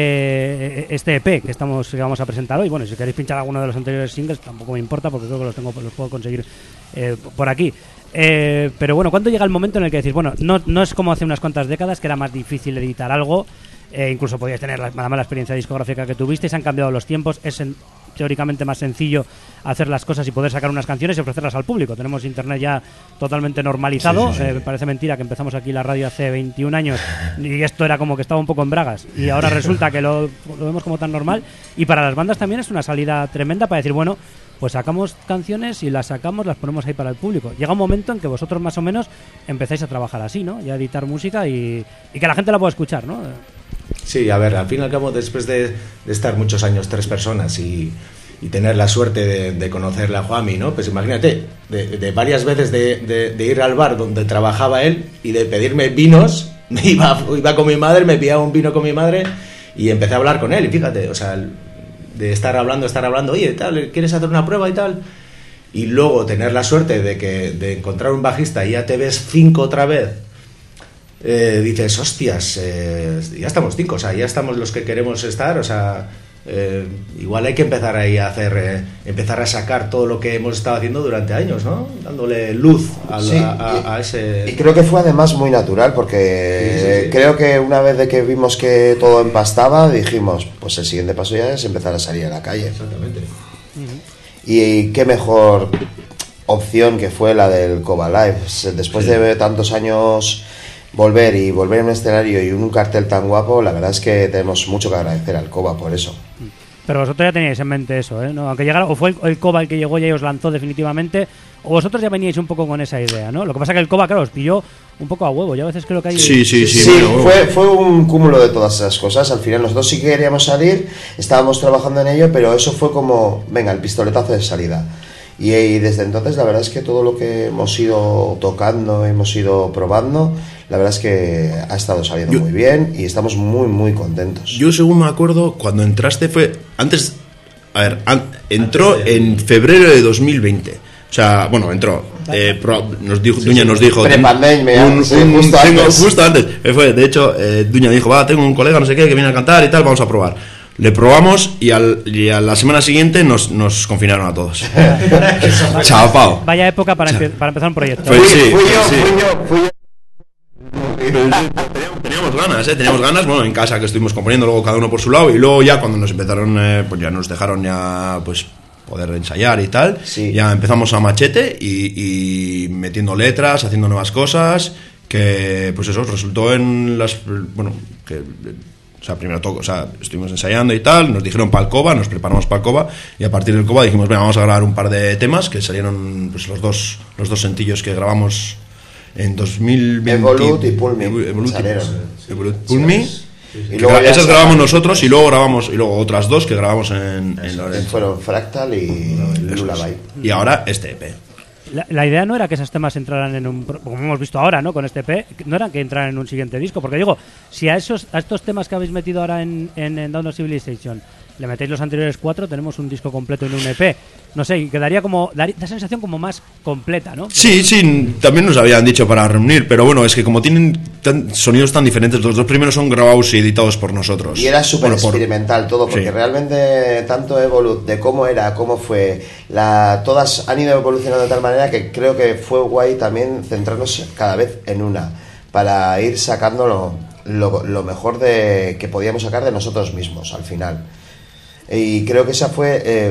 este este E P que estamos que vamos a presentar hoy. Bueno, si queréis pinchar alguno de los anteriores singles tampoco me importa, porque creo que los tengo los puedo conseguir eh, por aquí. Eh, pero bueno, ¿cuándo llega el momento en el que decís, bueno, no, no es como hace unas cuantas décadas que era más difícil editar algo, eh, incluso podíais tener la, la mala experiencia discográfica que tuvisteis, han cambiado los tiempos, es en, teóricamente más sencillo hacer las cosas y poder sacar unas canciones y ofrecerlas al público? Tenemos internet ya totalmente normalizado. Sí, sí, sí. Eh, parece mentira que empezamos aquí la radio hace veintiún años y esto era como que estaba un poco en bragas, y ahora resulta que lo, lo vemos como tan normal. Y para las bandas también es una salida tremenda para decir, bueno, pues sacamos canciones y las sacamos, las ponemos ahí para el público. Llega un momento en que vosotros más o menos empezáis a trabajar así, ¿no? Y a editar música y, y que la gente la pueda escuchar, ¿no? Sí, a ver, al fin y al cabo, después de, de estar muchos años tres personas y, y tener la suerte de, de conocerle a Juanmi, ¿no? Pues imagínate, de, de varias veces de, de, de ir al bar donde trabajaba él y de pedirme vinos, me iba, iba con mi madre, me pillaba un vino con mi madre y empecé a hablar con él. Y fíjate, o sea, de estar hablando, estar hablando, oye, tal, ¿quieres hacer una prueba y tal? Y luego tener la suerte de que de encontrar un bajista y ya te ves cinco otra vez. Eh, dices, hostias, eh, ya estamos cinco, o sea, ya estamos los que queremos estar, o sea, eh, igual hay que empezar ahí a hacer, eh, empezar a sacar todo lo que hemos estado haciendo durante años, ¿no? Dándole luz a, sí, a, a, a ese... Y creo que fue además muy natural, porque sí, sí, sí. creo que una vez de que vimos que todo empastaba, dijimos, pues el siguiente paso ya es empezar a salir a la calle. Exactamente. Uh-huh. Y qué mejor opción que fue la del Cova Live. Después sí. de tantos años... volver y volver en un escenario y un cartel tan guapo, la verdad es que tenemos mucho que agradecer al Cova por eso. Pero vosotros ya teníais en mente eso, ¿eh? ¿No? Aunque llegara, o fue el, el Cova el que llegó y os lanzó definitivamente, o vosotros ya veníais un poco con esa idea, ¿no? Lo que pasa es que el Cova, claro, os pilló un poco a huevo. Yo a veces creo que hay... Sí, sí, sí. Sí, sí fue, fue un cúmulo de todas esas cosas. Al final nosotros sí que queríamos salir, estábamos trabajando en ello, pero eso fue como, venga, el pistoletazo de salida. Y, y desde entonces la verdad es que todo lo que hemos ido tocando, hemos ido probando, la verdad es que ha estado saliendo yo, muy bien y estamos muy muy contentos. Yo según me acuerdo, cuando entraste fue antes, a ver, an, entró antes de... en febrero de dos mil veinte. O sea, bueno, entró, eh, pro, nos dijo, sí, Duña sí, nos dijo... Pre-pandemia, un, sí, un, justo, tengo, antes. justo antes. Fue, de hecho, eh, Duña dijo, va, tengo un colega, no sé qué, que viene a cantar y tal, vamos a probar. le probamos y, al, y a la semana siguiente nos, nos confinaron a todos. Chao, Pau. Vaya época para, empe para empezar un proyecto. Pues sí, fui yo, sí. fui yo, fui yo. Teníamos, teníamos ganas, ¿eh? Teníamos ganas, bueno, en casa que estuvimos componiendo, luego cada uno por su lado, y luego ya cuando nos empezaron, eh, pues ya nos dejaron ya, pues, poder ensayar y tal, sí. Ya empezamos a machete y, y metiendo letras, haciendo nuevas cosas, que, pues eso, resultó en las, bueno, que... O sea, primero todo, o sea, estuvimos ensayando y tal, nos dijeron para el Cova, nos preparamos para el Cova, y a partir del Cova dijimos, venga, vamos a grabar un par de temas, que salieron pues los dos los dos sencillos que grabamos en dos mil veinte. Evolut y Pull Me. Evolut Salieron. y Evolut, Pull Me. Sí, sí. Y luego esas ya grabamos nosotros y luego grabamos y luego otras dos que grabamos en, en Lorenzo. Fueron Fractal y Lullaby. Y ahora este E P. La, la idea no era que esos temas entraran en un, como hemos visto ahora, ¿no? Con este E P, no eran que entraran en un siguiente disco, porque digo, si a esos a estos temas que habéis metido ahora en, en, en Dawn of Civilization le metéis los anteriores cuatro, tenemos un disco completo en un E P. No sé, quedaría como, daría la sensación como más completa, ¿no? Sí, sí, también nos habían dicho para reunir, pero bueno, es que como tienen tan, sonidos tan diferentes, los dos primeros son grabados y editados por nosotros. Y era súper bueno, por... experimental todo, porque sí. Realmente tanto Evolut, de cómo era, cómo fue, la, todas han ido evolucionando de tal manera que creo que fue guay también centrarnos cada vez en una, para ir sacando lo, lo, lo mejor de que podíamos sacar de nosotros mismos al final. Y creo que esa fue eh,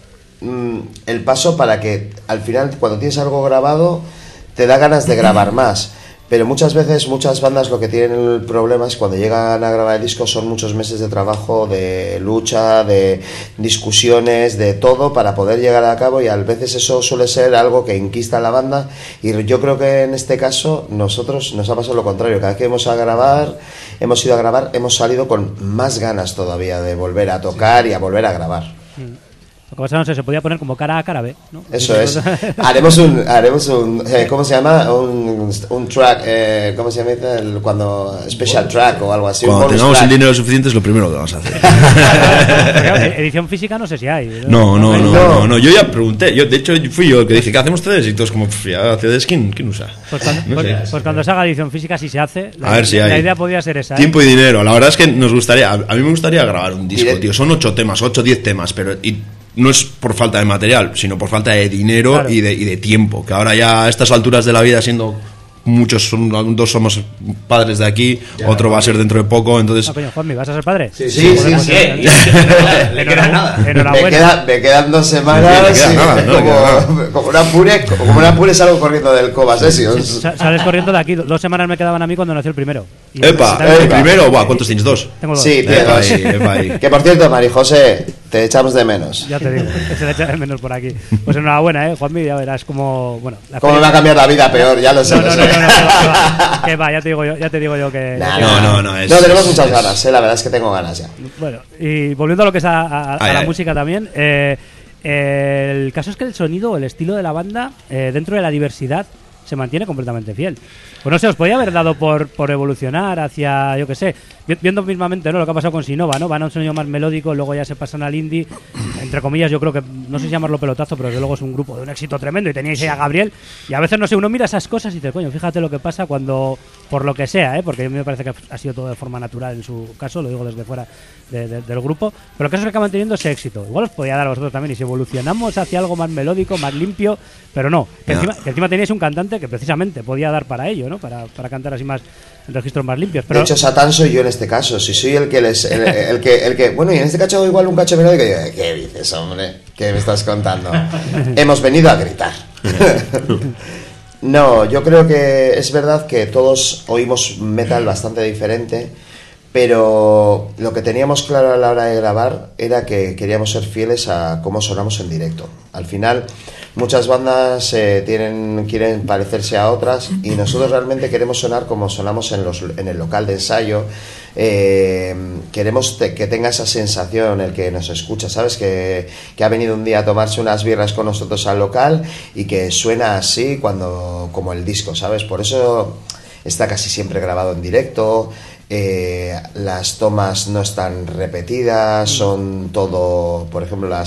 mm, el paso para que al final, cuando tienes algo grabado, te da ganas de grabar más. Pero muchas veces, muchas bandas lo que tienen el problema es cuando llegan a grabar el disco son muchos meses de trabajo, de lucha, de discusiones, de todo para poder llegar a cabo, y a veces eso suele ser algo que inquista a la banda, y yo creo que en este caso nosotros nos ha pasado lo contrario. Cada vez que hemos a grabar, hemos ido a grabar, hemos salido con más ganas todavía de volver a tocar y a volver a grabar. Lo que pasa, no sé, se podía poner como cara A, cara B, ¿no? Eso es. Haremos un, haremos un, eh, ¿cómo se llama? Un, un track, eh, ¿cómo se llama? El, cuando special track o algo así. Cuando tengamos el dinero suficiente es lo primero que vamos a hacer. Claro, edición física no sé si hay. No, no, no, no, no. Yo ya pregunté. Yo, de hecho, fui yo el que dije, ¿qué hacemos ustedes? Y todos como, ya, C Ds, ¿quién, quién usa? Pues cuando, No pues, sé. pues cuando se haga edición física, si se hace, la, A ver si hay. la idea podría ser esa. ¿eh? Tiempo y dinero. La verdad es que nos gustaría, a mí me gustaría grabar un disco, Direct- tío. Son ocho temas, ocho, diez temas, pero y no es por falta de material, sino por falta de dinero, Claro. y, de, y de tiempo. Que ahora ya a estas alturas de la vida, siendo muchos, son, dos somos padres de aquí, Ya, otro va a ser dentro de poco, entonces... Ah, coño, Juanmi, ¿vas a ser padre? Sí, Sí, sí, Podemos sí. ser- Le queda nada. Me, Enhorabuena. queda, me quedan dos semanas. Sí, me queda sí, nada, no, me queda como, como una pure, como una pure salgo corriendo del Cova Sessions. Sa- Sales corriendo de aquí. Dos semanas me quedaban a mí cuando nació el primero. Y- ¡Epa! también- ¿El primero? Buah, ¿cuántos tienes? ¿Dos? Tengo dos. Sí, tío. Epa ahí, epa ahí. Que por cierto, Mari José, te echamos de menos. Ya te digo, se le echa de menos por aquí. Pues enhorabuena, ¿eh, Juanmi? Ya verás como... Bueno, la ¿Cómo me va a cambiar la vida peor? Ya lo sé. No, no, lo no, sé. no, no, que va, que va, ya te digo yo, ya te digo yo que... Nah, que- No, no, no. Es, No, tenemos es- muchas es- ganas, eh, la verdad es que tengo ganas ya. Bueno, y volviendo a lo que es a, a- a Ay, la ay. música también, eh, eh, el caso es que el sonido, el estilo de la banda, eh, dentro de la diversidad, se mantiene completamente fiel. Pues no sé, os podía haber dado por, por evolucionar hacia, yo qué sé, vi- viendo mismamente, ¿no?, lo que ha pasado con Sinova, ¿no? Van a un sonido más melódico, luego ya se pasan al indie, entre comillas, yo creo que, no sé si llamarlo pelotazo, pero desde luego es un grupo de un éxito tremendo, y teníais ahí a Gabriel, y a veces, no sé, uno mira esas cosas y dice, coño, fíjate lo que pasa cuando, por lo que sea, ¿eh?, porque a mí me parece que ha sido todo de forma natural en su caso, lo digo desde fuera de- de- del grupo, pero el caso es que acaba teniendo ese éxito. Igual os podía dar a vosotros también, y si evolucionamos hacia algo más melódico, más limpio, pero no, que, Ya. encima, que encima teníais un cantante que precisamente podía dar para ello, ¿no?, para, para cantar así más en registros más limpios. Pero De hecho, Satán soy yo en este caso. Si soy el que les. El, el que, el que bueno, y en este caso igual un cacho melódico. Y yo, ¿qué dices, hombre? ¿Qué me estás contando? Hemos venido a gritar. No, yo creo que es verdad que todos oímos metal bastante diferente, pero lo que teníamos claro a la hora de grabar era que queríamos ser fieles a cómo sonamos en directo. Al final, muchas bandas eh, tienen, quieren parecerse a otras, y nosotros realmente queremos sonar como sonamos en, los, en el local de ensayo. Eh, queremos te, que tenga esa sensación el que nos escucha, ¿sabes? Que, que ha venido un día a tomarse unas birras con nosotros al local y que suena así cuando, como el disco, ¿sabes? Por eso está casi siempre grabado en directo. Eh, las tomas no están repetidas, son todo, por ejemplo, las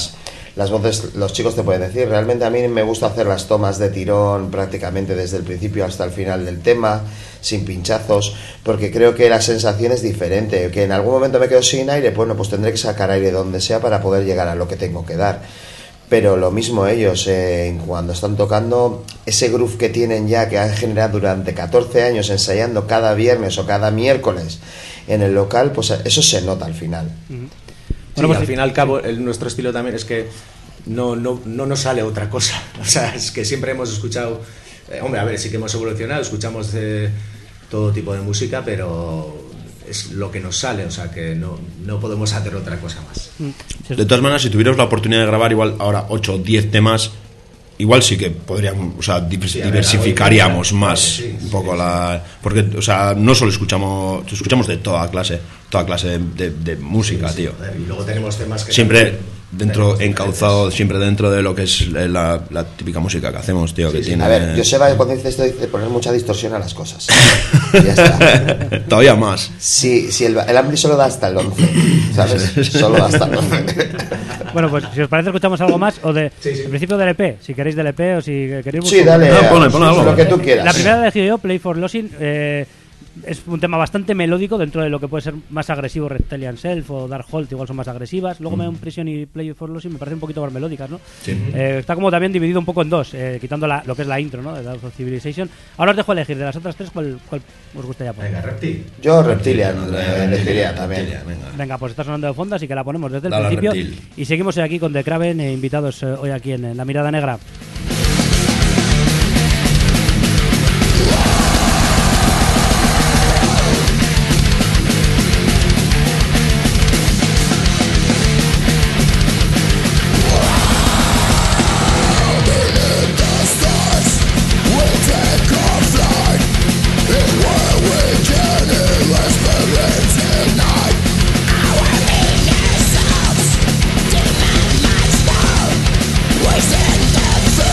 las voces, los chicos te pueden decir, realmente a mí me gusta hacer las tomas de tirón prácticamente desde el principio hasta el final del tema, sin pinchazos, porque creo que la sensación es diferente, que en algún momento me quedo sin aire, bueno, pues tendré que sacar aire donde sea para poder llegar a lo que tengo que dar. Pero lo mismo ellos, eh, cuando están tocando, ese groove que tienen ya, que han generado durante catorce años ensayando cada viernes o cada miércoles en el local, pues eso se nota al final. Uh-huh. Sí, bueno, pues al fin y al cabo, el, nuestro estilo también es que no, no, no nos sale otra cosa. O sea, es que siempre hemos escuchado, eh, hombre, a ver, sí que hemos evolucionado, escuchamos eh, todo tipo de música, pero es lo que nos sale, o sea que no, no podemos hacer otra cosa más. De todas maneras, si tuvieras la oportunidad de grabar igual ahora ocho o diez temas, igual sí que podríamos, o sea, divers, sí, diversificaríamos ver, más sí, un poco sí, la... Porque, o sea, no solo escuchamos, escuchamos de toda clase, toda clase de, de, de música, sí, sí, tío. Y luego tenemos temas que... Siempre... dentro encauzado siempre dentro de lo que es la, la típica música que hacemos, tío, sí, que sí. tiene... A ver, Joseba cuando dice esto dice poner mucha distorsión a las cosas. Ya está. Todavía más. Sí, sí, el, el Ambri solo da hasta el once, ¿sabes? Solo da hasta el once. Bueno, pues si os parece escuchamos algo más o de sí, sí. el principio del E P, si queréis del E P o si queréis... Sí, dale, no, ponle, ponle algo. Lo que tú quieras. La primera de yo, Play for Losing, eh, es un tema bastante melódico dentro de lo que puede ser más agresivo Reptilian Self o Dark Holt, igual son más agresivas. Luego mm. Me Prison y Play for Losing me parecen un poquito más melódicas, ¿no? Sí. Eh, está como también dividido un poco en dos, eh, quitando la, lo que es la intro, ¿no? De Dawn of Civilization. Ahora os dejo elegir de las otras tres cuál, cuál os gustaría poner. Venga, Reptil. Yo Reptilian, Reptilian, Reptilian también. Reptilian, venga. venga, pues está sonando de fondo, así que la ponemos desde el Dale principio. Reptil. Y seguimos hoy aquí con The Craven, eh, invitados eh, hoy aquí en, en La Mirada Negra. Wasting the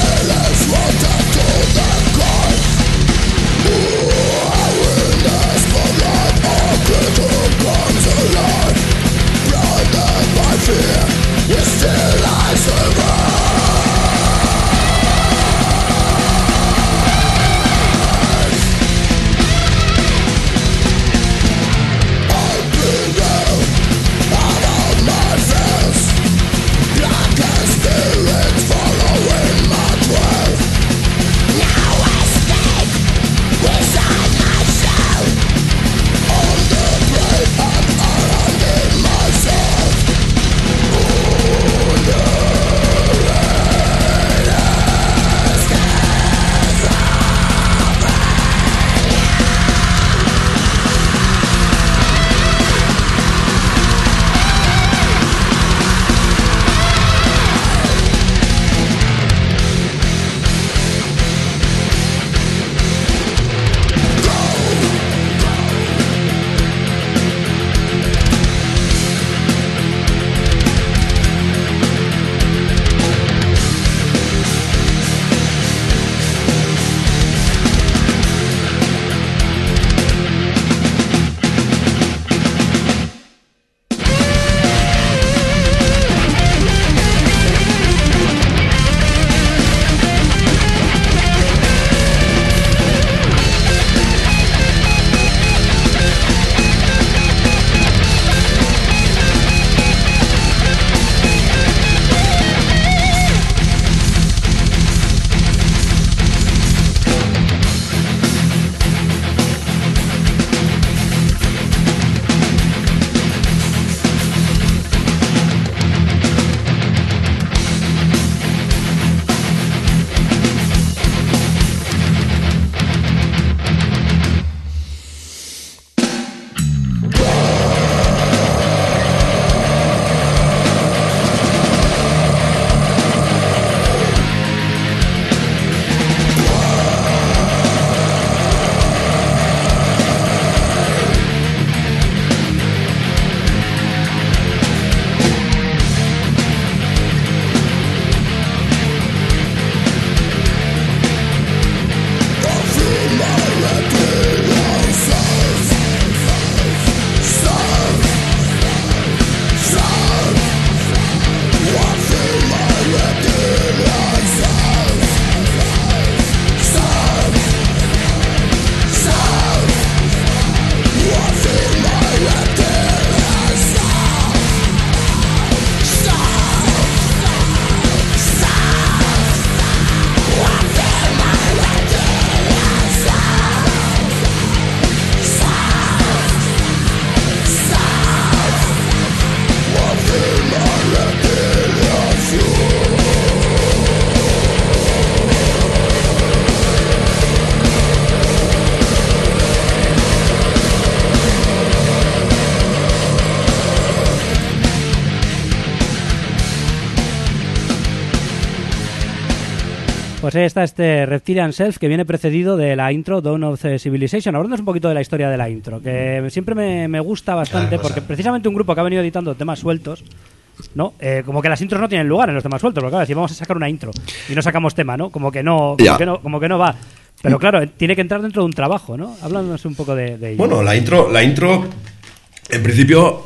Pues ahí está este Reptilian Self que viene precedido de la intro Dawn of Civilization. Hablándonos un poquito de la historia de la intro, que siempre me, me gusta bastante, claro, porque precisamente un grupo que ha venido editando temas sueltos, ¿no? Eh, como que las intros no tienen lugar en los temas sueltos, porque claro, si vamos a sacar una intro y no sacamos tema, ¿no? Como que no, como, que no, como que no va. Pero claro, tiene que entrar dentro de un trabajo, ¿no? Háblanos un poco de, de ello. Bueno, la intro, la intro, en principio,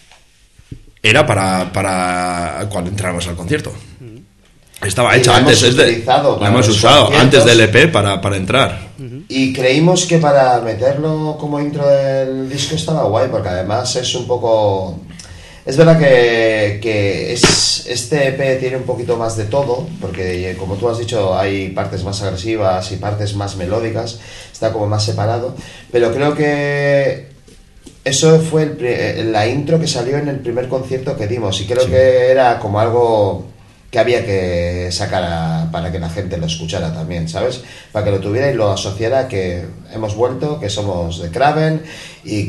era para, para cuando entráramos al concierto. Estaba hecha antes, es de, la hemos usado antes del E P para, para entrar. Y creímos que para meterlo como intro del disco estaba guay, porque además es un poco... Es verdad que, que es, este E P tiene un poquito más de todo, porque como tú has dicho, hay partes más agresivas y partes más melódicas, está como más separado, pero creo que eso fue el, la intro que salió en el primer concierto que dimos, y creo sí. que era como algo que había que sacar a, para que la gente lo escuchara también, ¿sabes? Para que lo tuviera y lo asociara que hemos vuelto, que somos de Craven y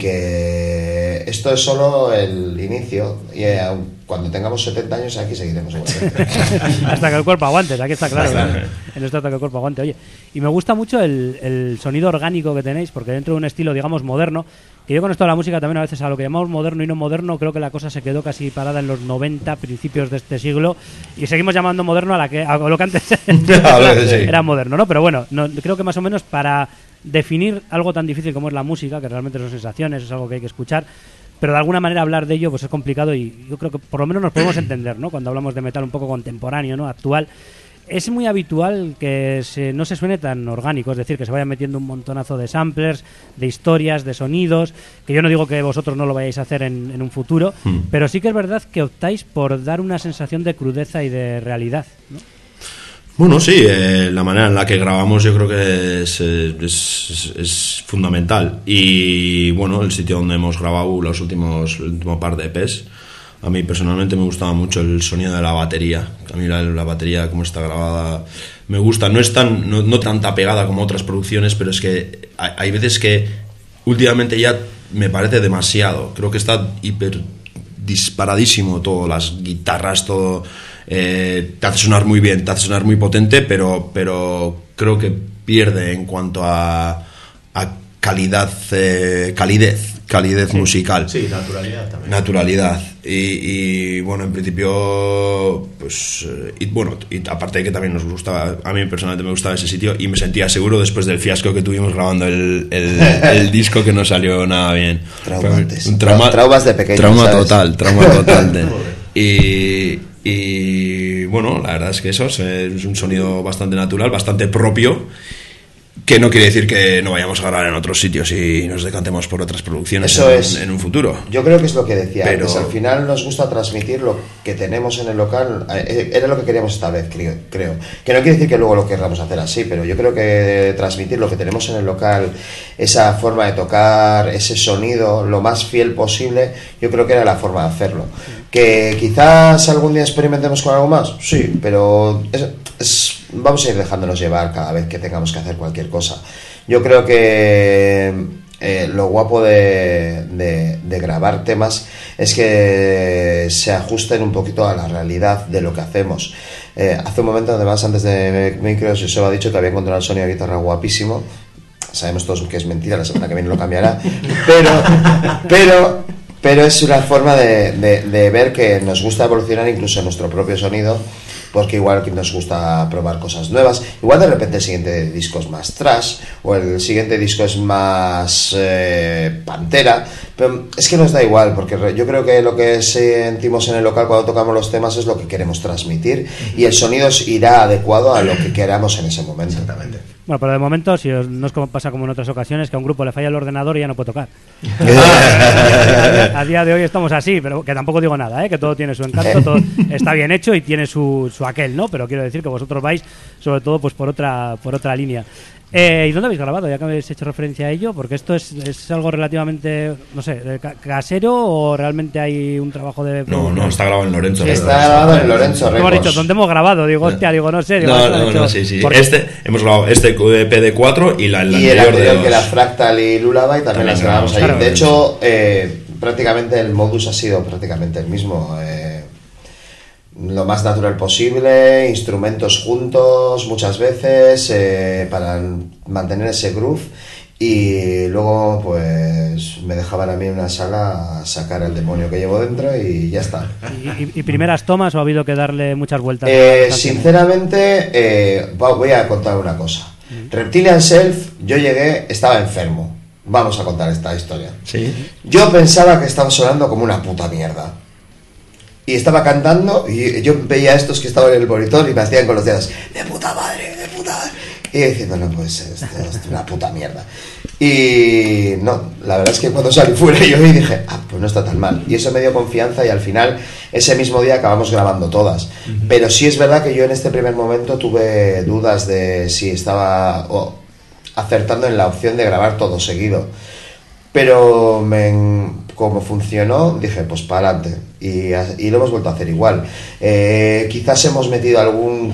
que esto es solo el inicio, y eh, cuando tengamos setenta años aquí seguiremos igualmente. Hasta que el cuerpo aguante, aquí está claro, ¿no? En esto hasta que el cuerpo aguante. Oye, y me gusta mucho el, el sonido orgánico que tenéis, porque dentro de un estilo, digamos, moderno, que yo con esto de la música también a veces a lo que llamamos moderno y no moderno, creo que la cosa se quedó casi parada en los noventa, principios de este siglo, y seguimos llamando moderno a, la que, a lo que antes era, era moderno, ¿no? Pero bueno, no, creo que más o menos para definir algo tan difícil como es la música, que realmente son sensaciones, es algo que hay que escuchar, pero de alguna manera hablar de ello pues es complicado, y yo creo que por lo menos nos podemos entender, ¿no? Cuando hablamos de metal un poco contemporáneo, ¿no? Actual. Es muy habitual que se, no se suene tan orgánico, es decir, que se vayan metiendo un montonazo de samplers, de historias, de sonidos, que yo no digo que vosotros no lo vayáis a hacer en, en un futuro, mm. pero sí que es verdad que optáis por dar una sensación de crudeza y de realidad, ¿no? Bueno, sí, eh, la manera en la que grabamos yo creo que es, es, es fundamental, y bueno, el sitio donde hemos grabado los últimos, el último par de E Pes, a mí personalmente me gustaba mucho el sonido de la batería. A mí la, la batería como está grabada me gusta. No es tan, no, no tanta pegada como otras producciones, pero es que hay, hay veces que últimamente ya me parece demasiado. Creo que está hiper disparadísimo todo, las guitarras, todo eh, te hace sonar muy bien, te hace sonar muy potente, pero, pero creo que pierde en cuanto a, a calidad, eh, calidez. calidez sí. musical. Sí, naturalidad también. Naturalidad. Y, y bueno, en principio, pues, y bueno, y aparte de que también nos gustaba, a mí personalmente me gustaba ese sitio, y me sentía seguro después del fiasco que tuvimos grabando el, el, el disco, que no salió nada bien. Traumantes. Un trauma, Traumas de pequeño. Trauma ¿sabes? total, trauma total. De, y, y bueno, la verdad es que eso es, es un sonido bastante natural, bastante propio, que no quiere decir que no vayamos a grabar en otros sitios y nos decantemos por otras producciones Eso en, es. en un futuro. Yo creo que es lo que decía Pero... antes. Al final nos gusta transmitir lo que tenemos en el local. Era lo que queríamos esta vez, creo. creo. Que no quiere decir que luego lo querramos hacer así, pero yo creo que transmitir lo que tenemos en el local, esa forma de tocar, ese sonido, lo más fiel posible, yo creo que era la forma de hacerlo. Que quizás algún día experimentemos con algo más, sí, pero es, es, vamos a ir dejándonos llevar cada vez que tengamos que hacer cualquier cosa. Yo creo que eh, lo guapo de, de, de grabar temas es que se ajusten un poquito a la realidad de lo que hacemos. Eh, hace un momento, además, antes de micros, se ha dicho que había encontrado el sonido de guitarra guapísimo. Sabemos todos que es mentira, la semana que viene lo cambiará, pero pero pero es una forma de, de, de ver que nos gusta evolucionar incluso en nuestro propio sonido, porque igual que nos gusta probar cosas nuevas, igual de repente el siguiente disco es más thrash, o el siguiente disco es más eh, pantera, pero es que nos da igual, porque yo creo que lo que sentimos en el local cuando tocamos los temas es lo que queremos transmitir, y el sonido irá adecuado a lo que queramos en ese momento. Exactamente. Bueno, pero de momento, si os, no es como pasa como en otras ocasiones, que a un grupo le falla el ordenador y ya no puede tocar. a, a día de hoy estamos así, pero que tampoco digo nada, ¿eh? Que todo tiene su encanto, todo está bien hecho y tiene su, su aquel, ¿no? Pero quiero decir que vosotros vais, sobre todo, pues por otra por otra línea. Eh, ¿Y dónde habéis grabado? Ya que habéis hecho referencia a ello, porque esto es, es algo relativamente, no sé, casero, o realmente hay un trabajo de... No, no, está grabado en Lorenzo. Sí, está grabado en Lorenzo Records. Hemos dicho, ¿dónde hemos grabado? Digo, hostia, digo, no sé. Digo, no, no, dicho, no, sí, sí. porque... Este, hemos grabado este E P de cuatro y la, la y anterior, el anterior de que era Fractal y Lullaby, también, también las grabamos ahí. Claro, de hecho, eh, prácticamente el modus ha sido prácticamente el mismo. Eh, lo más natural posible, instrumentos juntos muchas veces eh, para mantener ese groove, y luego pues me dejaban a mí en una sala a sacar el demonio que llevo dentro y ya está. ¿Y, y, y primeras tomas o ha habido que darle muchas vueltas? Eh, sinceramente eh, voy a contar una cosa. mm. Reptilian Self, yo llegué, estaba enfermo. Vamos a contar esta historia. Sí. Yo pensaba que estaba sonando como una puta mierda. Y estaba cantando y yo veía a estos que estaban en el monitor y me hacían con los dedos, de puta madre, de puta madre. Y diciendo, no puede ser, esto es una puta mierda. Y no, la verdad es que cuando salí fuera yo vi dije, ah, pues no está tan mal. Y eso me dio confianza y al final, ese mismo día acabamos grabando todas. Uh-huh. Pero sí es verdad que yo en este primer momento tuve dudas de si estaba oh, acertando en la opción de grabar todo seguido. Pero me, como funcionó, dije, pues para adelante. Y, y lo hemos vuelto a hacer igual. Eh, quizás hemos metido algún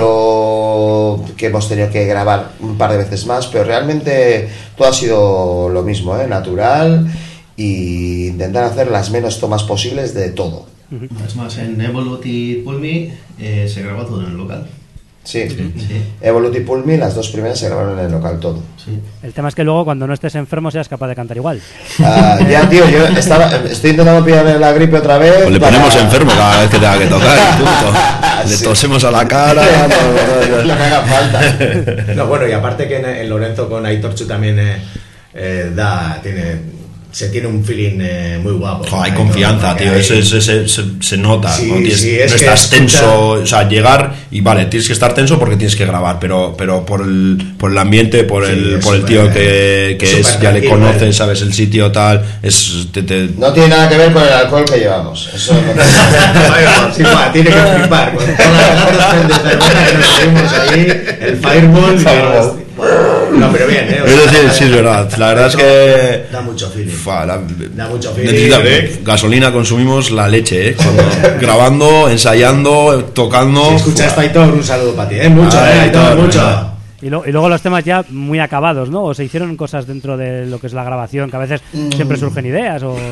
coro que hemos tenido que grabar un par de veces más, pero realmente todo ha sido lo mismo, ¿eh? Natural, y intentar hacer las menos tomas posibles de todo. Es más, en Evolut y Pulmi eh, se graba todo en el local. Sí, sí. sí. Evolut y Pulmi, las dos primeras se grabaron en el local todo. Sí. El tema es que luego cuando no estés enfermo seas capaz de cantar igual. Uh, ya, tío, yo estaba, estoy intentando pillarme la gripe otra vez. Pues le para... ponemos enfermo cada vez que tenga que tocar, punto. Le sí. tosemos a la cara. No, no, no, lo que haga falta. No, bueno, y aparte que en, en Lorenzo con Aitorchu también eh, eh, da, tiene... se tiene un feeling eh, muy guapo. Oh, hay confianza, tío, hay... se, se, se, se nota. Sí, no, tienes, sí, no estás escucha... tenso, o sea, llegar y vale, tienes que estar tenso porque tienes que grabar, pero pero por el por el ambiente, por sí, el por el tío que, que es, ya le conoces, eh. sabes el sitio tal, es te, te... no tiene nada que ver con el alcohol que llevamos. Eso no sí, va, tiene que flipar con todas las grandes de cerveza que nos tuvimos ahí, el Fireball, Fireball. No, pero bien, ¿eh? O sea, es decir, sí, es verdad. La verdad es que da mucho feeling. Fa, la, da mucho feeling. Necesita, ¿eh? Gasolina consumimos la leche, ¿eh? Cuando, grabando, ensayando, tocando. Si escuchas Aitor, un saludo para ti, ¿eh? Mucho, ah, ¿eh? Aitor, mucho. Y, lo, y luego los temas ya muy acabados, ¿no? O se hicieron cosas dentro de lo que es la grabación, que a veces mm. siempre surgen ideas o...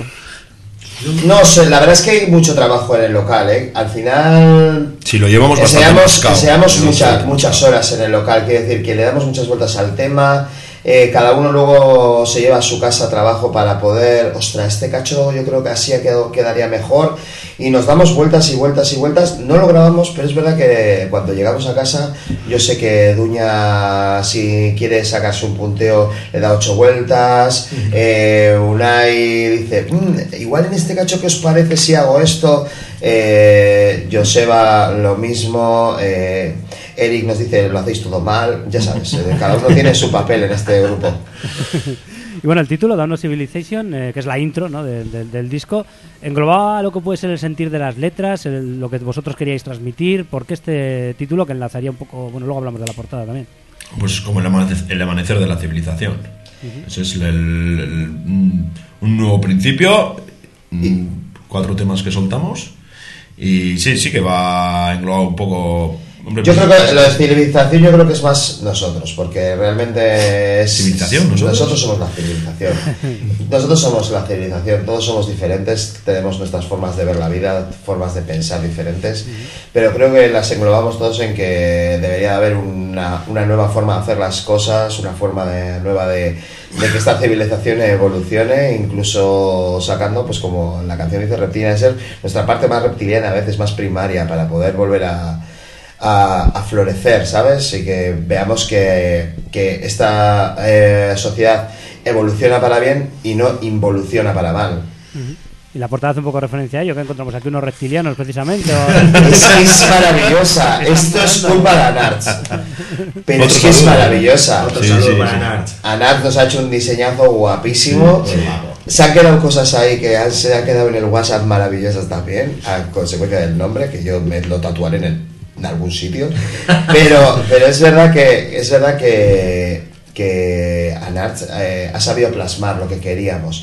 No sé, la verdad es que hay mucho trabajo en el local, ¿eh? Al final... Si lo llevamos bastante enseñamos muchas, muchas horas en el local, quiere decir que le damos muchas vueltas al tema, eh, cada uno luego se lleva a su casa trabajo para poder... Ostras, este cacho yo creo que así ha quedado, quedaría mejor, y nos damos vueltas y vueltas y vueltas. No lo grabamos, pero es verdad que cuando llegamos a casa, yo sé que Duña, si quiere sacarse un punteo, le da ocho vueltas. Uh-huh. eh, Unai dice, mmm, igual en este cacho, ¿qué os parece si hago esto? eh, Joseba lo mismo. eh, Eric nos dice, lo hacéis todo mal. Ya sabes, eh, cada uno tiene su papel en este grupo. Y bueno, el título, Dawn of Civilization, eh, que es la intro, ¿no? de, de, del disco, englobaba lo que puede ser el sentir de las letras, el, lo que vosotros queríais transmitir. ¿Por qué este título que enlazaría un poco? Bueno, luego hablamos de la portada también. Pues como el amanecer, el amanecer de la civilización. Uh-huh. Ese es el, el, el, un nuevo principio, ¿y? Cuatro temas que soltamos, y sí, sí que va englobado un poco... Hombre, yo creo que la civilización yo creo que es más nosotros, porque realmente es... ¿Civilización? ¿Nosotros? Nosotros somos la civilización. Nosotros somos la civilización, todos somos diferentes, tenemos nuestras formas de ver la vida, formas de pensar diferentes, uh-huh. pero creo que las englobamos todos en que debería haber una, una nueva forma de hacer las cosas, una forma de, nueva de, de que esta civilización evolucione, incluso sacando, pues como la canción dice, reptiliana, ser nuestra parte más reptiliana, a veces más primaria, para poder volver a... A, a florecer, ¿sabes? Y que veamos que, que esta eh, sociedad evoluciona para bien y no involuciona para mal. Uh-huh. Y la portada hace un poco referencia a ello, que encontramos aquí unos reptilianos precisamente. O... Es que es maravillosa. Esto es culpa de Anarts. Pero es que es maravillosa. Otro saludo sí, sí, para sí. Anarts. Anarts nos ha hecho un diseñazo guapísimo. Sí, sí. Se han quedado cosas ahí que han, se han quedado en el WhatsApp maravillosas también, a consecuencia del nombre, que yo me lo tatuaré en el en algún sitio, pero pero es verdad que es verdad que que Anarts eh, ha sabido plasmar lo que queríamos,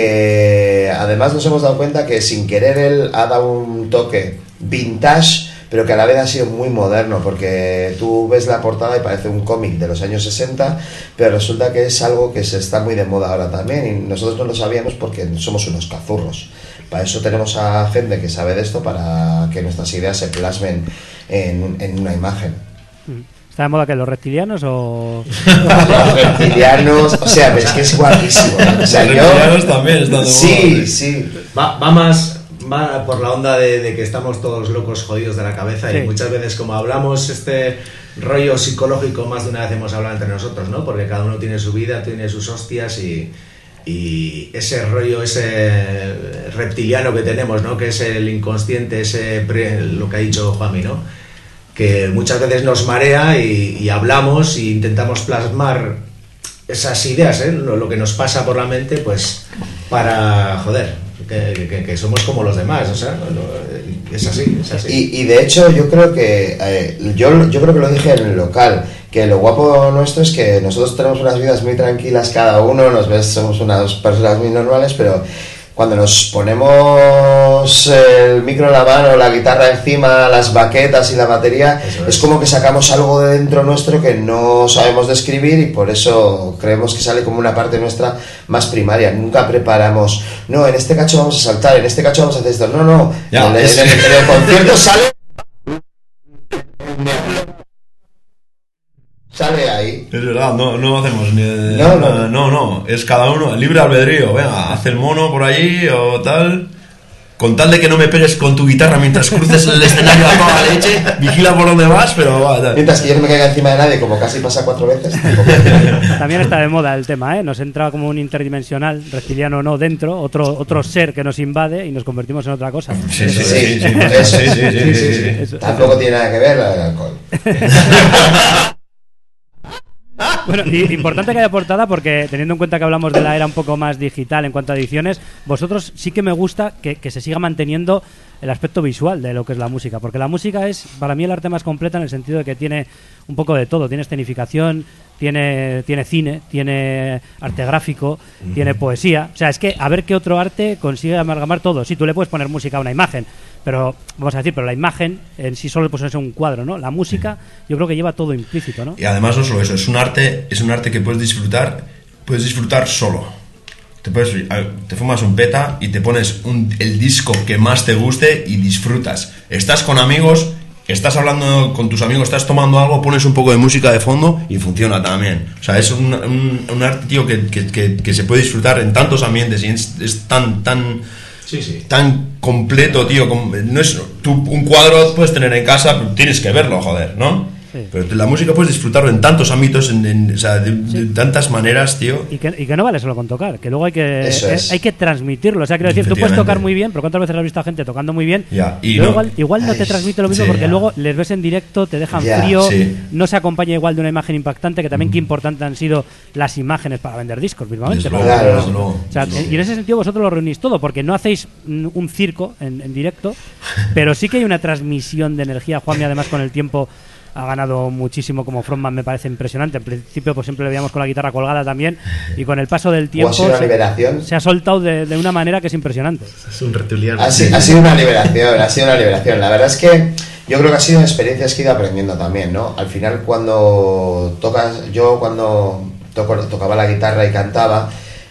porque además nos hemos dado cuenta que sin querer él ha dado un toque vintage, pero que a la vez ha sido muy moderno, porque tú ves la portada y parece un cómic de los años sesenta, pero resulta que es algo que se está muy de moda ahora también, y nosotros no lo sabíamos porque somos unos cazurros. Para eso tenemos a gente que sabe de esto, para que nuestras ideas se plasmen en, en una imagen. ¿Está de moda que los reptilianos o...? Los reptilianos, o sea, es que es guapísimo, ¿eh? O sea, los yo... reptilianos también están de moda. Sí, sí. Va, va más va por la onda de, de que estamos todos locos, jodidos de la cabeza, sí. Y muchas veces, como hablamos este rollo psicológico, más de una vez hemos hablado entre nosotros, ¿no? Porque cada uno tiene su vida, tiene sus hostias y... y ese rollo, ese reptiliano que tenemos, ¿no? Que es el inconsciente, ese pre, lo que ha dicho Juanmi, ¿no? Que muchas veces nos marea y, y hablamos e intentamos plasmar esas ideas, ¿eh? lo, lo que nos pasa por la mente, pues para, joder, que, que, que somos como los demás, o sea, lo, es así, es así. Y, y de hecho yo creo que, eh, yo, yo creo que lo dije en el local, que lo guapo nuestro es que nosotros tenemos unas vidas muy tranquilas cada uno, nos ves, somos unas personas muy normales, pero cuando nos ponemos el micro en la mano, la guitarra encima, las baquetas y la batería, es. es como que sacamos algo de dentro nuestro que no sabemos describir, y por eso creemos que sale como una parte nuestra más primaria. Nunca preparamos, no, en este cacho vamos a saltar, en este cacho vamos a hacer esto, no, no, ya, en, es... en, el, en el concierto sale... sale ahí. Es verdad, no, no hacemos ni de, no, no, no, no, es cada uno, libre albedrío, venga, haz el mono por allí o tal, con tal de que no me pegues con tu guitarra mientras cruces el escenario a toda leche, vigila por donde vas, pero va, tal. Mientras que yo no me caiga encima de nadie, como casi pasa cuatro veces. También está de moda el tema, ¿eh? Nos entra como un interdimensional, reptiliano o no, dentro, otro otro ser que nos invade y nos convertimos en otra cosa. Sí, sí, sí, sí, sí, eso, sí, sí, sí, sí, sí. Eso, tampoco eso. Tiene nada que ver el alcohol. Bueno, y importante que haya portada, porque teniendo en cuenta que hablamos de la era un poco más digital en cuanto a ediciones, vosotros sí que me gusta que, que se siga manteniendo el aspecto visual de lo que es la música, porque la música es para mí el arte más completa en el sentido de que tiene un poco de todo, tiene escenificación, tiene, tiene cine, tiene arte gráfico, uh-huh. tiene poesía, o sea, es que a ver qué otro arte consigue amalgamar todo. Sí, tú le puedes poner música a una imagen, pero vamos a decir, pero la imagen en sí solo pues es un cuadro, ¿no? La música yo creo que lleva todo implícito, ¿no? Y además no solo eso, es un arte, es un arte que puedes disfrutar, puedes disfrutar solo. Te puedes, te fumas un peta y te pones un, el disco que más te guste y disfrutas. Estás con amigos, estás hablando con tus amigos, estás tomando algo, pones un poco de música de fondo y funciona también. O sea, es un, un, un arte, tío, que, que, que, que se puede disfrutar en tantos ambientes y es, es tan tan sí, sí. tan completo, tío. No es tú, un cuadro puedes tener en casa, pero tienes que verlo, joder, ¿no? Sí. Pero la música puedes disfrutarlo en tantos ámbitos, en, en, o sea, de, sí. de tantas maneras, tío. Y que, y que no vale solo con tocar, que luego hay que eh, hay que transmitirlo. O sea, quiero decir, tú puedes tocar muy bien, pero ¿cuántas veces has visto a gente tocando muy bien? Ya, y no, igual, igual no te transmite lo mismo, sí, porque ya. luego les ves en directo, te dejan ya, frío, sí. no se acompaña igual de una imagen impactante, que también mm. qué importante han sido las imágenes para vender discos, mismamente. Para claro, claro, no, o sea, no. Y en ese sentido vosotros lo reunís todo, porque no hacéis un circo en, en directo, pero sí que hay una transmisión de energía. Juanmi, además, con el tiempo ha ganado muchísimo como frontman, me parece impresionante. Al principio pues siempre le veíamos con la guitarra colgada también, y con el paso del tiempo ha se, liberación. se ha soltado de, de una manera que es impresionante. Es un reptiliano. Ha, ha sido una liberación, ha sido una liberación. La verdad es que yo creo que ha sido una experiencia que he ido aprendiendo también, ¿no? Al final, cuando tocas, yo cuando toco, tocaba la guitarra y cantaba,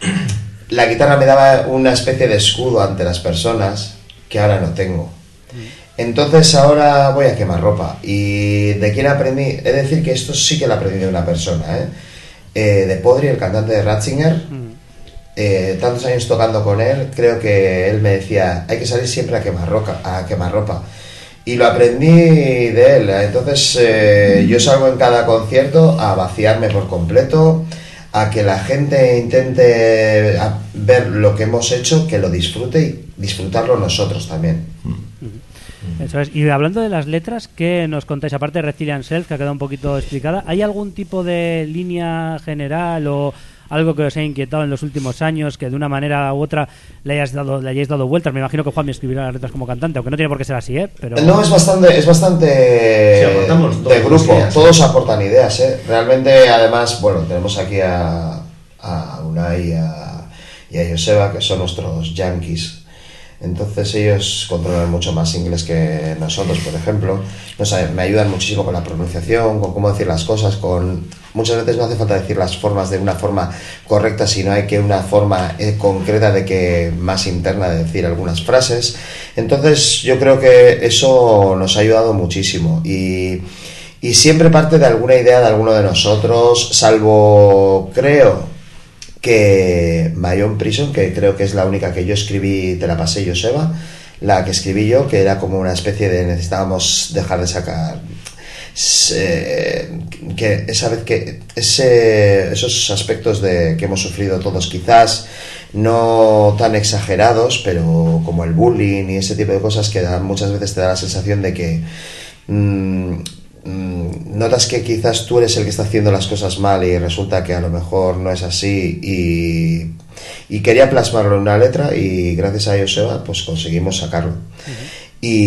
la guitarra me daba una especie de escudo ante las personas que ahora no tengo. Entonces ahora voy a quemar ropa. ¿Y de quién aprendí? Es decir, que esto sí que lo aprendí de una persona, ¿eh? Eh, de Podri, el cantante de Ratzinger. Mm. Eh, tantos años tocando con él, creo que él me decía, hay que salir siempre a quemar, roca, a quemar ropa. Y lo aprendí de él. Entonces eh, yo salgo en cada concierto a vaciarme por completo, a que la gente intente ver lo que hemos hecho, que lo disfrute y disfrutarlo nosotros también. Mm. Eso es. Y hablando de las letras, ¿qué nos contáis? Aparte de Reptilian Self, que ha quedado un poquito explicada, ¿hay algún tipo de línea general o algo que os haya inquietado en los últimos años, que de una manera u otra le hayáis dado, le hayáis dado vueltas? Me imagino que Juanmi escribirá las letras como cantante, aunque no tiene por qué ser así, ¿eh? Pero... No, es bastante, es bastante sí, de grupo, ideas, todos ¿sí? aportan ideas, ¿eh? Realmente, además, bueno, tenemos aquí a, a Unai y a, y a Joseba, que son nuestros yankees. Entonces ellos controlan mucho más inglés que nosotros, por ejemplo. Nos, me ayudan muchísimo con la pronunciación, con cómo decir las cosas, con... Muchas veces no hace falta decir las formas de una forma correcta, sino hay que una forma eh, concreta de que más interna de decir algunas frases. Entonces yo creo que eso nos ha ayudado muchísimo y, y siempre parte de alguna idea de alguno de nosotros, salvo creo que My Own Prison, que creo que es la única que yo escribí, te la pasé Joseba, la que escribí yo, que era como una especie de necesitábamos dejar de sacar eh, que esa vez que ese, esos aspectos de que hemos sufrido todos, quizás no tan exagerados, pero como el bullying y ese tipo de cosas que dan, muchas veces te da la sensación de que mmm, notas que quizás tú eres el que está haciendo las cosas mal y resulta que a lo mejor no es así, y, y quería plasmarlo en una letra y gracias a Joseba pues conseguimos sacarlo. Uh-huh.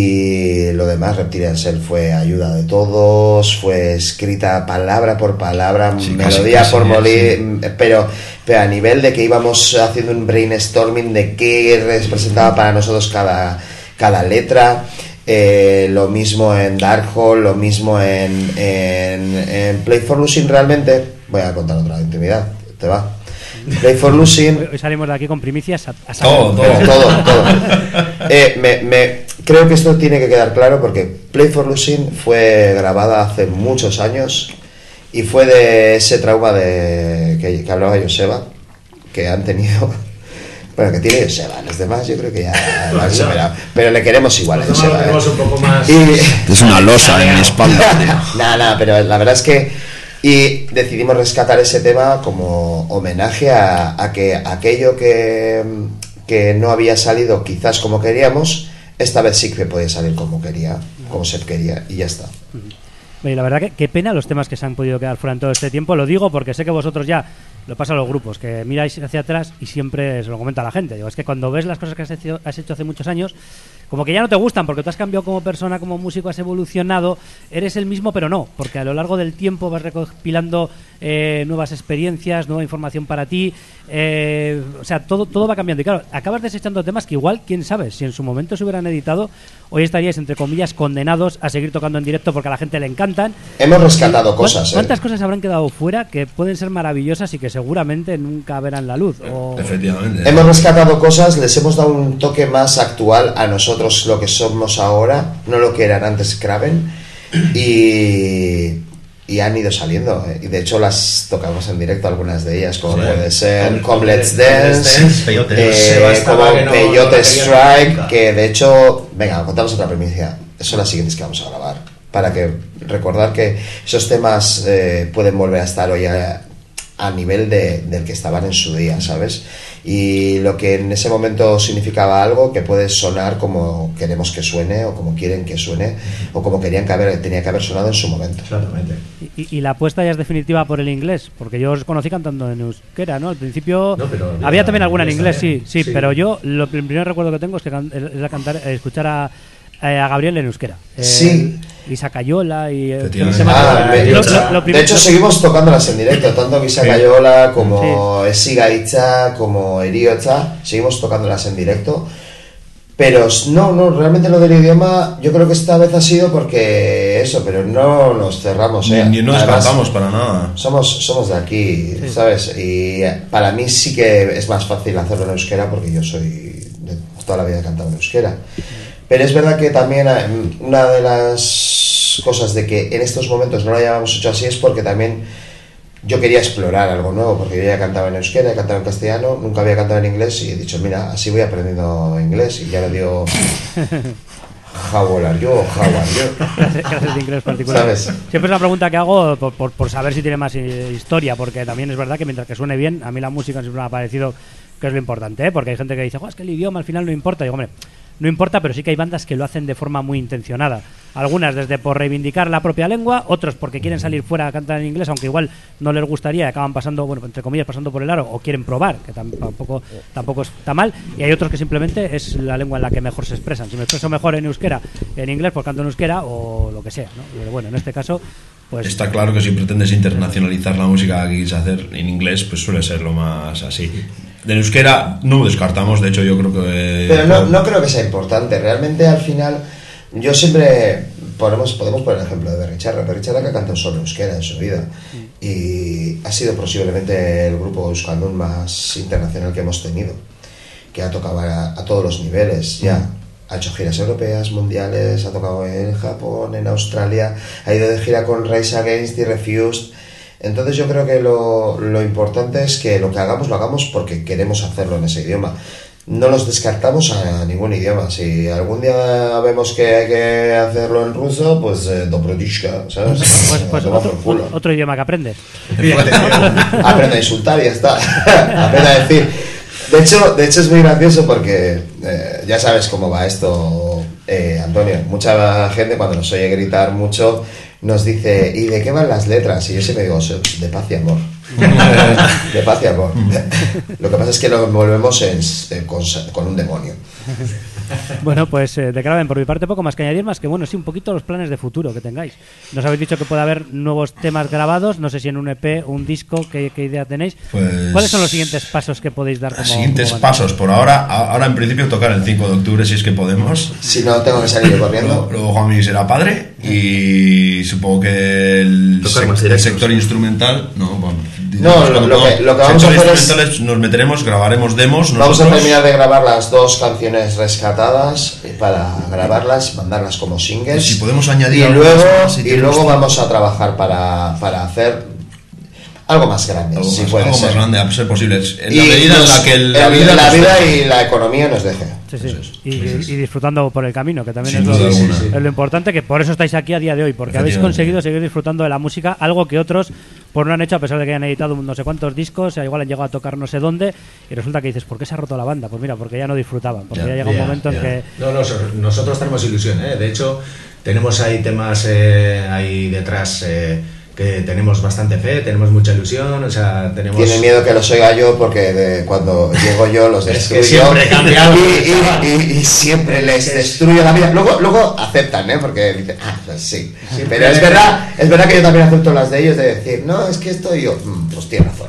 Y lo demás, Reptilian Cell fue ayuda de todos, fue escrita palabra por palabra, sí, melodía casi, por molí, sí. pero, pero a nivel de que íbamos haciendo un brainstorming de qué representaba para nosotros cada, cada letra. Eh, lo mismo en Darkhold, lo mismo en, en, en Play for Losing. Realmente voy a contar otra intimidad, te va. Play for Losing. Hoy salimos de aquí con primicias a, a todo, todo, todo, todo. Eh, me, me, creo que esto tiene que quedar claro porque Play for Losing fue grabada hace muchos años y fue de ese trauma de que, que hablaba Joseba, que han tenido. Bueno, que tiene Joseba, los demás yo creo que ya lo han superado, pero le queremos igual a Joseba, ¿eh? Un poco más... y... Es una losa en mi espalda. Nada, nada, pero la verdad es que y decidimos rescatar ese tema como homenaje a, a que aquello que, que no había salido quizás como queríamos, esta vez sí que podía salir como quería, como se quería, y ya está. Y la verdad que qué pena los temas que se han podido quedar fuera en todo este tiempo. Lo digo porque sé que vosotros ya lo pasa a los grupos, que miráis hacia atrás y siempre se lo comenta a la gente. Digo, es que cuando ves las cosas que has hecho, has hecho hace muchos años, como que ya no te gustan porque tú has cambiado como persona, como músico, has evolucionado, eres el mismo pero no, porque a lo largo del tiempo vas recopilando eh, nuevas experiencias, nueva información para ti, eh, o sea, todo, todo va cambiando. Y claro, acabas desechando temas que igual, quién sabe, si en su momento se hubieran editado, hoy estaríais, entre comillas, condenados a seguir tocando en directo porque a la gente le encantan. Hemos rescatado cosas. ¿Cuántas eh? cosas habrán quedado fuera que pueden ser maravillosas y que seguramente nunca verán la luz? O... Efectivamente. Hemos rescatado cosas, les hemos dado un toque más actual a nosotros, lo que somos ahora, no lo que eran antes Kraven, y, y han ido saliendo. Y de hecho las tocamos en directo, algunas de ellas, como sí. puede ser Come Let's Dance, eh, como Peyote Strike, que de hecho, venga, contamos otra primicia, son las siguientes que vamos a grabar, para que recordar que esos temas eh, pueden volver a estar hoy a, a nivel de, del que estaban en su día, ¿sabes? Y lo que en ese momento significaba algo que puede sonar como queremos que suene o como quieren que suene o como querían que haber, tenía que haber sonado en su momento. Exactamente. Y, y la apuesta ya es definitiva por el inglés, porque yo os conocí cantando en euskera, ¿no? Al principio no, pero había ya, también alguna en inglés, también. Sí, sí, sí, pero yo lo, el primer recuerdo que tengo es que can, era cantar, escuchar a a Gabriel en euskera. Eh, sí. Lisa Cayola y... Eh, ah, me, lo, lo, lo de hecho, seguimos tocándolas en directo, tanto Lisa Cayola como sí. Esiga Itza, como Eriotza, seguimos tocándolas en directo. Pero no, no, realmente lo del idioma, yo creo que esta vez ha sido porque eso, pero no nos cerramos, ¿eh? Ni, ni no descartamos para nada. Somos, somos de aquí, sí. ¿sabes? Y para mí sí que es más fácil hacerlo en euskera porque yo soy de toda la vida he cantado en euskera. Pero es verdad que también una de las cosas de que en estos momentos no lo hayamos hecho así es porque también yo quería explorar algo nuevo, porque yo ya cantaba en euskera, he cantado en castellano, nunca había cantado en inglés y he dicho, mira, así voy aprendiendo inglés y ya le digo how old are you, how are you. Clases de inglés particular. ¿Sabes? Siempre es una pregunta que hago por, por, por saber si tiene más historia, porque también es verdad que mientras que suene bien, a mí la música siempre me ha parecido que es lo importante, ¿eh? Porque hay gente que dice, es que el idioma al final no importa. Y digo, hombre, no importa, pero sí que hay bandas que lo hacen de forma muy intencionada. Algunas desde por reivindicar la propia lengua, otros porque quieren salir fuera a cantar en inglés, aunque igual no les gustaría y acaban pasando, bueno, entre comillas, pasando por el aro, o quieren probar, que tampoco, tampoco está mal. Y hay otros que simplemente es la lengua en la que mejor se expresan. Si me expreso mejor en euskera, en inglés, pues canto en euskera o lo que sea, ¿no? Pero bueno, en este caso, pues... Está claro que si pretendes internacionalizar la música que quieres hacer en inglés, pues suele ser lo más así. del euskera no descartamos, de hecho yo creo que... Pero no, no creo que sea importante, realmente al final yo siempre podemos, podemos poner el ejemplo de Berricharra, Berricharra que ha cantado solo euskera en su vida y ha sido posiblemente el grupo euskaldun más internacional que hemos tenido, que ha tocado a, a todos los niveles ya. Mm. Ha hecho giras europeas, mundiales, ha tocado en Japón, en Australia, ha ido de gira con Rise Against y Refused. Entonces yo creo que lo, lo importante es que lo que hagamos lo hagamos porque queremos hacerlo en ese idioma. No nos descartamos a ningún idioma. Si algún día vemos que hay que hacerlo en ruso, pues eh, dobrodishka, ¿sabes? Pues, pues otro, otro, otro idioma que aprendes. Aprende a insultar y ya está. Aprende a decir. De hecho, de hecho es muy gracioso porque eh, ya sabes cómo va esto, eh, Antonio. Mucha gente cuando nos oye gritar mucho nos dice, ¿y de qué van las letras? Y yo siempre digo, de paz y amor. De paz y amor. Lo que pasa es que lo envolvemos en, en, con, con un demonio. Bueno, pues eh, de Kraven, por mi parte poco más que añadir, más que bueno, sí, un poquito los planes de futuro que tengáis. Nos habéis dicho que puede haber nuevos temas grabados, no sé si en un E P, un disco, ¿qué, qué idea tenéis? Pues... ¿Cuáles son los siguientes pasos que podéis dar? Como, siguientes como pasos, por ahora, ahora en principio tocar el cinco de octubre si es que podemos. Si no, tengo que salir corriendo. Luego Juanmi será padre y supongo que el, sec, el sector instrumental, no, bueno, no, lo, lo, que, lo que vamos a hacer es nos meteremos, grabaremos demos. Vamos nosotros. a terminar de grabar las dos canciones rescatadas para grabarlas, mandarlas como singles. Si podemos añadir y luego más, si y luego vamos a trabajar para, para hacer algo más grande, algo, si más, puede algo ser. más grande, a ser posible. En y la medida nos, en la que el, la, el, vida, la vida deje. y la economía nos deje. Sí, sí. Y, y disfrutando por el camino, que también Sin es lo, sí, sí, sí. es lo importante, que por eso estáis aquí a día de hoy, porque habéis conseguido seguir disfrutando de la música, algo que otros pues no han hecho, a pesar de que hayan editado no sé cuántos discos, igual han llegado a tocar no sé dónde, y resulta que dices, ¿por qué se ha roto la banda? Pues mira, porque ya no disfrutaban, porque ya, ya llega yeah, un momento yeah. en que... No, no, nosotros tenemos ilusión, ¿eh? De hecho, tenemos ahí temas eh, ahí detrás... Eh, que tenemos bastante fe, tenemos mucha ilusión, o sea, tenemos... Tienen miedo que los oiga yo porque de, cuando llego yo los destruyo. Es que siempre cambiamos. Y, y, y, y siempre les destruyo la vida. Luego, luego aceptan, ¿eh? Porque dicen, ah, pues sí. sí pero es verdad, es verdad que yo también acepto las de ellos de decir, no, es que esto yo, pues tiene razón.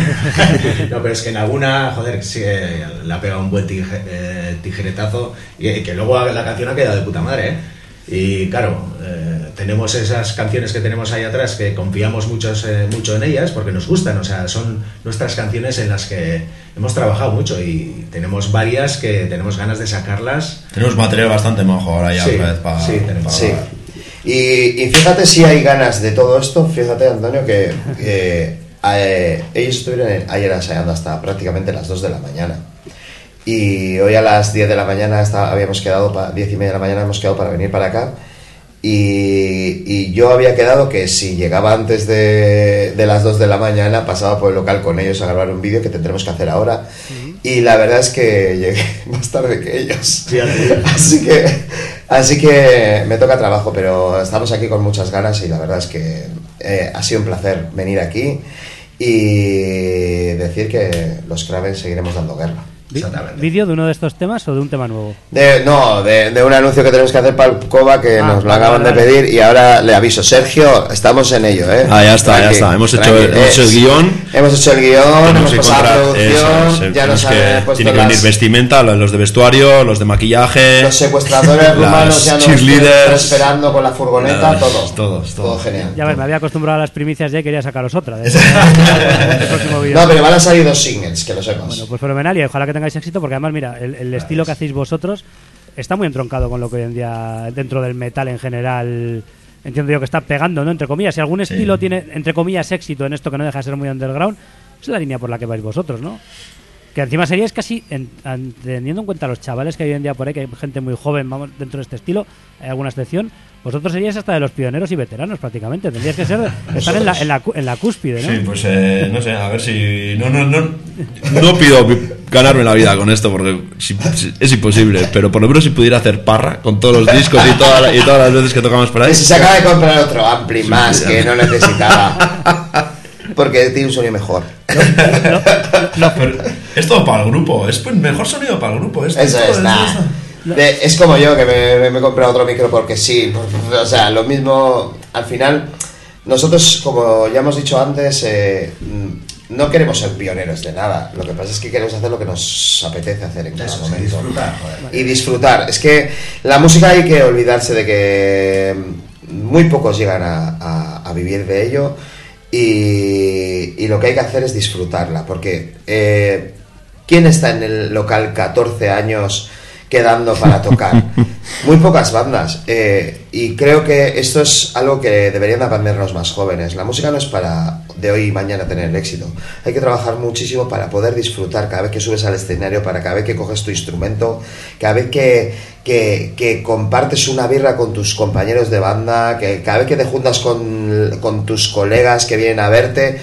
No, pero es que en alguna, joder, sí, eh, le ha pegado un buen tige, eh, tijeretazo y eh, que luego la canción ha quedado de puta madre, ¿eh? Y claro, eh, tenemos esas canciones que tenemos ahí atrás que confiamos muchos, eh, mucho en ellas porque nos gustan, o sea, son nuestras canciones en las que hemos trabajado mucho y tenemos varias que tenemos ganas de sacarlas. Tenemos material bastante majo ahora ya sí, otra vez para... Sí, tenemos. Sí. Y, y fíjate si hay ganas de todo esto, fíjate Antonio que eh, eh, ellos estuvieron ayer ensayando hasta prácticamente las dos de la mañana. Y hoy a las diez de la mañana está, habíamos quedado, para diez y media de la mañana hemos quedado para venir para acá. Y, y yo había quedado que si llegaba antes de, de las dos de la mañana pasaba por el local con ellos a grabar un vídeo que tendremos que hacer ahora. Uh-huh. Y la verdad es que llegué más tarde que ellos. Sí, así que así que me toca trabajo, pero estamos aquí con muchas ganas y la verdad es que eh, ha sido un placer venir aquí y decir que los Kraven seguiremos dando guerra. ¿Vídeo de uno de estos temas o de un tema nuevo? De, no, de, de un anuncio que tenemos que hacer para el Cova que ah, nos lo acaban vale, de pedir vale. Y ahora le aviso, Sergio, estamos en ello, ¿eh? Ah, ya está, tranqui, ya está, hemos hecho, tranqui, hemos hecho el guión. Hemos hecho el guión, hemos pasado la producción, eso, ya nos han puesto tiene que venir las... vestimenta, los de vestuario, los de maquillaje, los secuestradores rumanos ya nos están esperando con la furgoneta, las, todos, todos, todo, todo genial. Ya ves, me había acostumbrado a las primicias ya y quería sacaros otra. De no, pero van a salir dos singles, que lo sepas. Bueno, pues fenomenal y ojalá que tengáis éxito porque además mira, el, el estilo que hacéis vosotros está muy entroncado con lo que hoy en día dentro del metal en general entiendo yo que está pegando, ¿no? Entre comillas, si algún estilo sí. tiene, entre comillas, éxito en esto que no deja de ser muy underground, es la línea por la que vais vosotros, ¿no? Que encima seríais casi, en, en, teniendo en cuenta los chavales que hay hoy en día por ahí, que hay gente muy joven, vamos, dentro de este estilo, hay alguna excepción, vosotros seríais hasta de los pioneros y veteranos prácticamente, tendríais que ser, estar en la, en, la, en la cúspide, ¿no? Sí, pues eh, no sé, a ver si... No, no, no, no pido ganarme la vida con esto porque si, si, es imposible, pero por lo menos si pudiera hacer parra con todos los discos y, toda, y todas las veces que tocamos por ahí... Si se acaba de comprar otro ampli sí, más que no necesitaba... Porque tiene un sonido mejor. No, no, no, no. Es todo para el grupo. Es el mejor sonido para el grupo. Es Eso es, nada. De, es como yo que me, me, me he comprado otro micro porque sí. Por, o sea, lo mismo. Al final, nosotros, como ya hemos dicho antes, eh, no queremos ser pioneros de nada. Lo que pasa es que queremos hacer lo que nos apetece hacer en cada Eso, momento. disfrutar, joder. Y disfrutar. Es que la música hay que olvidarse de que muy pocos llegan a, a, a vivir de ello. Y, y lo que hay que hacer es disfrutarla. Porque eh, ¿quién está en el local catorce años quedando para tocar? Muy pocas bandas, eh, y creo que esto es algo que deberían aprender los más jóvenes. La música no es para de hoy y mañana tener éxito. Hay que trabajar muchísimo para poder disfrutar cada vez que subes al escenario, para cada vez que coges tu instrumento, cada vez que, que, que compartes una birra con tus compañeros de banda, que cada vez que te juntas con, con tus colegas que vienen a verte.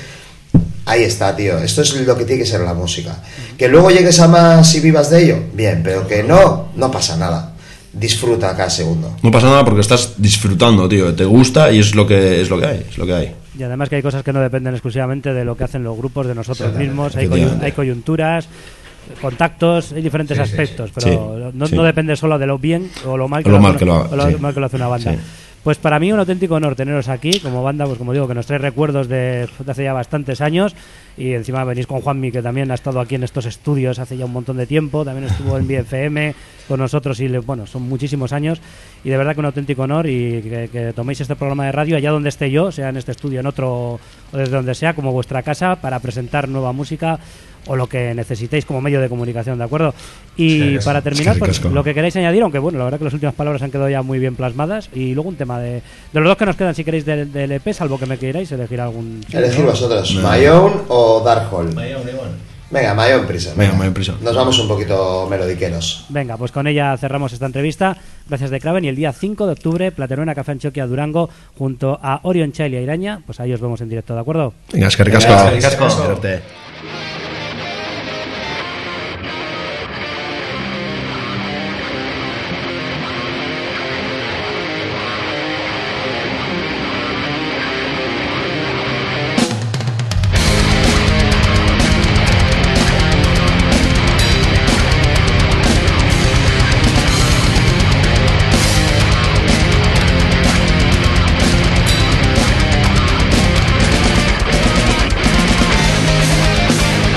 Ahí está, tío. Esto es lo que tiene que ser la música. Que luego llegues a más y vivas de ello, bien, pero que no, no pasa nada. Disfruta cada segundo. No pasa nada porque estás disfrutando, tío. Te gusta y es lo que es lo que hay, es lo que hay. Y además que hay cosas que no dependen exclusivamente de lo que hacen los grupos, de nosotros mismos. Hay, coyun- hay coyunturas, contactos, hay diferentes Sí, sí, aspectos, sí. pero Sí, no, sí. no depende solo de lo bien o lo mal que, O lo lo, mal hace, que lo una, haga, o lo sí. mal que lo hace una banda. Sí. Pues para mí un auténtico honor teneros aquí como banda, pues como digo, que nos trae recuerdos de, de hace ya bastantes años, y encima venís con Juanmi, que también ha estado aquí en estos estudios hace ya un montón de tiempo, también estuvo en B F M con nosotros y le, bueno, son muchísimos años, y de verdad que un auténtico honor, y que, que toméis este programa de radio allá donde esté yo, sea en este estudio, en otro o desde donde sea, como vuestra casa, para presentar nueva música o lo que necesitéis como medio de comunicación, ¿de acuerdo? Y Sí, para es terminar, que pues, ricasco. lo que queráis añadir, aunque bueno, la verdad que las últimas palabras han quedado ya muy bien plasmadas, y luego un tema de, de los dos que nos quedan, si queréis, del, del E P, salvo que me queráis elegir algún... Elegir vosotros, No. My Own o Dark Hole. Vaya, hombre, bueno. Venga, My Own prisa. Venga, My Own prisa. Nos vamos un poquito melodiqueros. Venga, pues con ella cerramos esta entrevista. Gracias de Craven, y el día cinco de octubre, Plateruena Café Anchoquia Durango, junto a Orion Child y a Iraña, pues ahí os vemos en directo, ¿de acuerdo? Venga, es que ricasco. Venga, es que ricasco. Suerte. We'll be right back.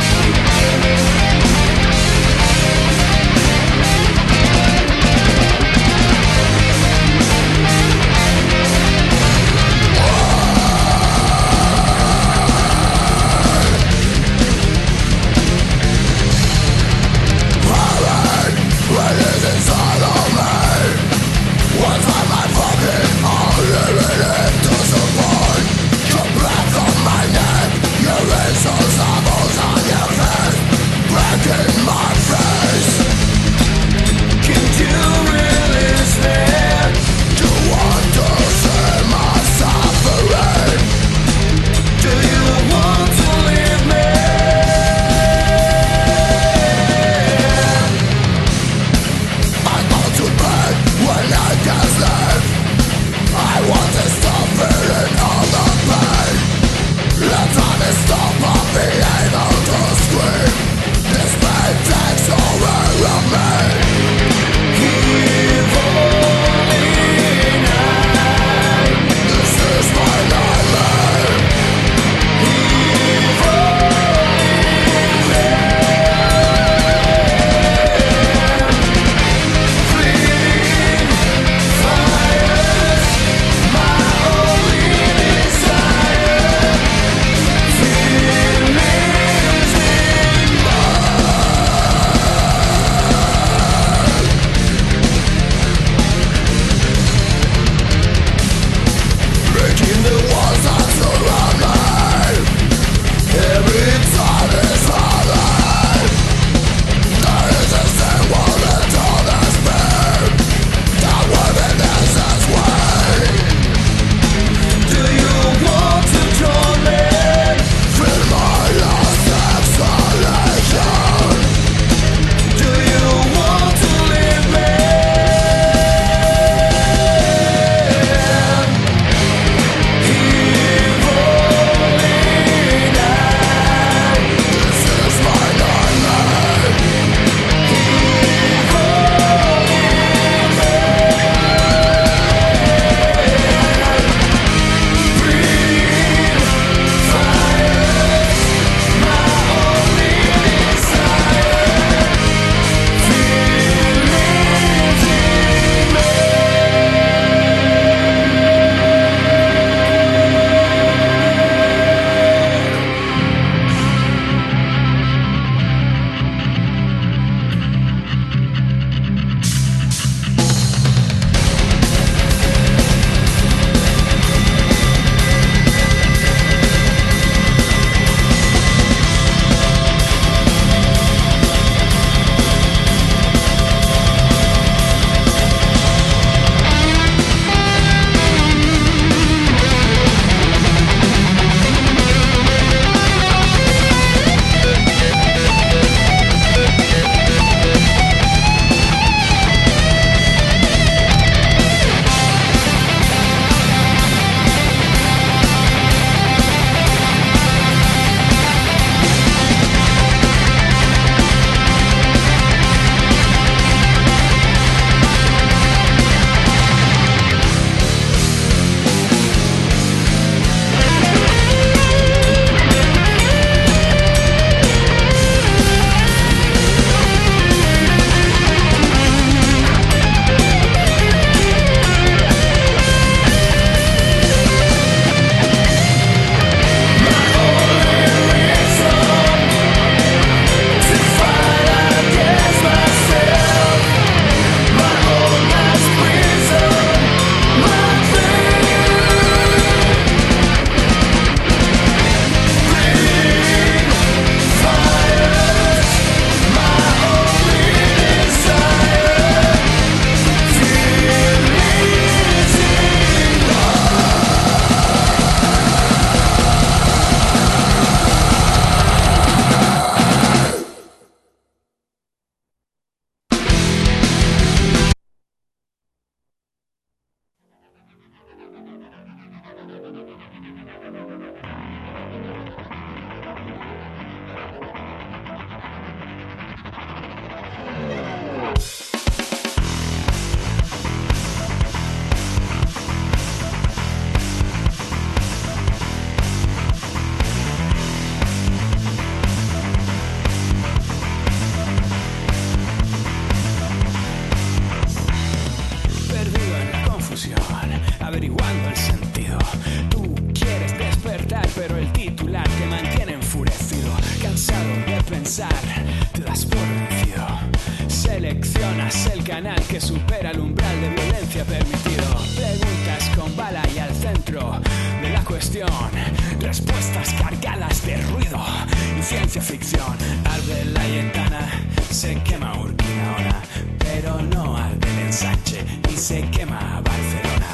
seleccionas el canal que supera el umbral de violencia permitido. Preguntas con bala y al centro de la cuestión, respuestas cargadas de ruido y ciencia ficción. Arde la Llayetana, se quema Urquinaona, pero no arde el Ensanche y se quema Barcelona.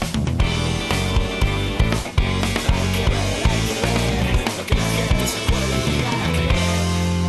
Hay que ver, hay que ver lo que la gente se puede llegar a creer.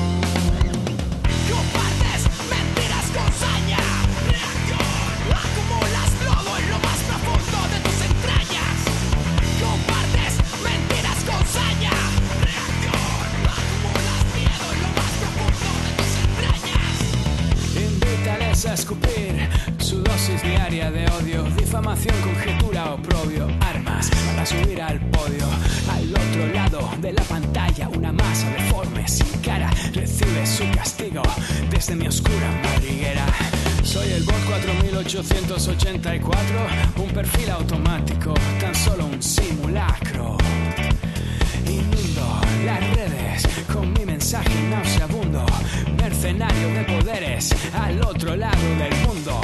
Compartes mentiras con saña, reacción, acumulas lodo en lo más profundo de tus entrañas. Compartes mentiras con saña, reacción, acumulas miedo en lo más profundo de tus entrañas. Invítales a escupir su dosis diaria de odio, difamación, conjetura, oprobio, armas para subir al podio. Al otro lado de la pantalla, una masa deforme sin cara recibe su castigo desde mi oscura madriguera. Soy el bot cuatro mil ochocientos ochenta y cuatro, un perfil automático, tan solo un simulacro. Inundo las redes con mi mensaje nauseabundo, mercenario de poderes al otro lado del mundo.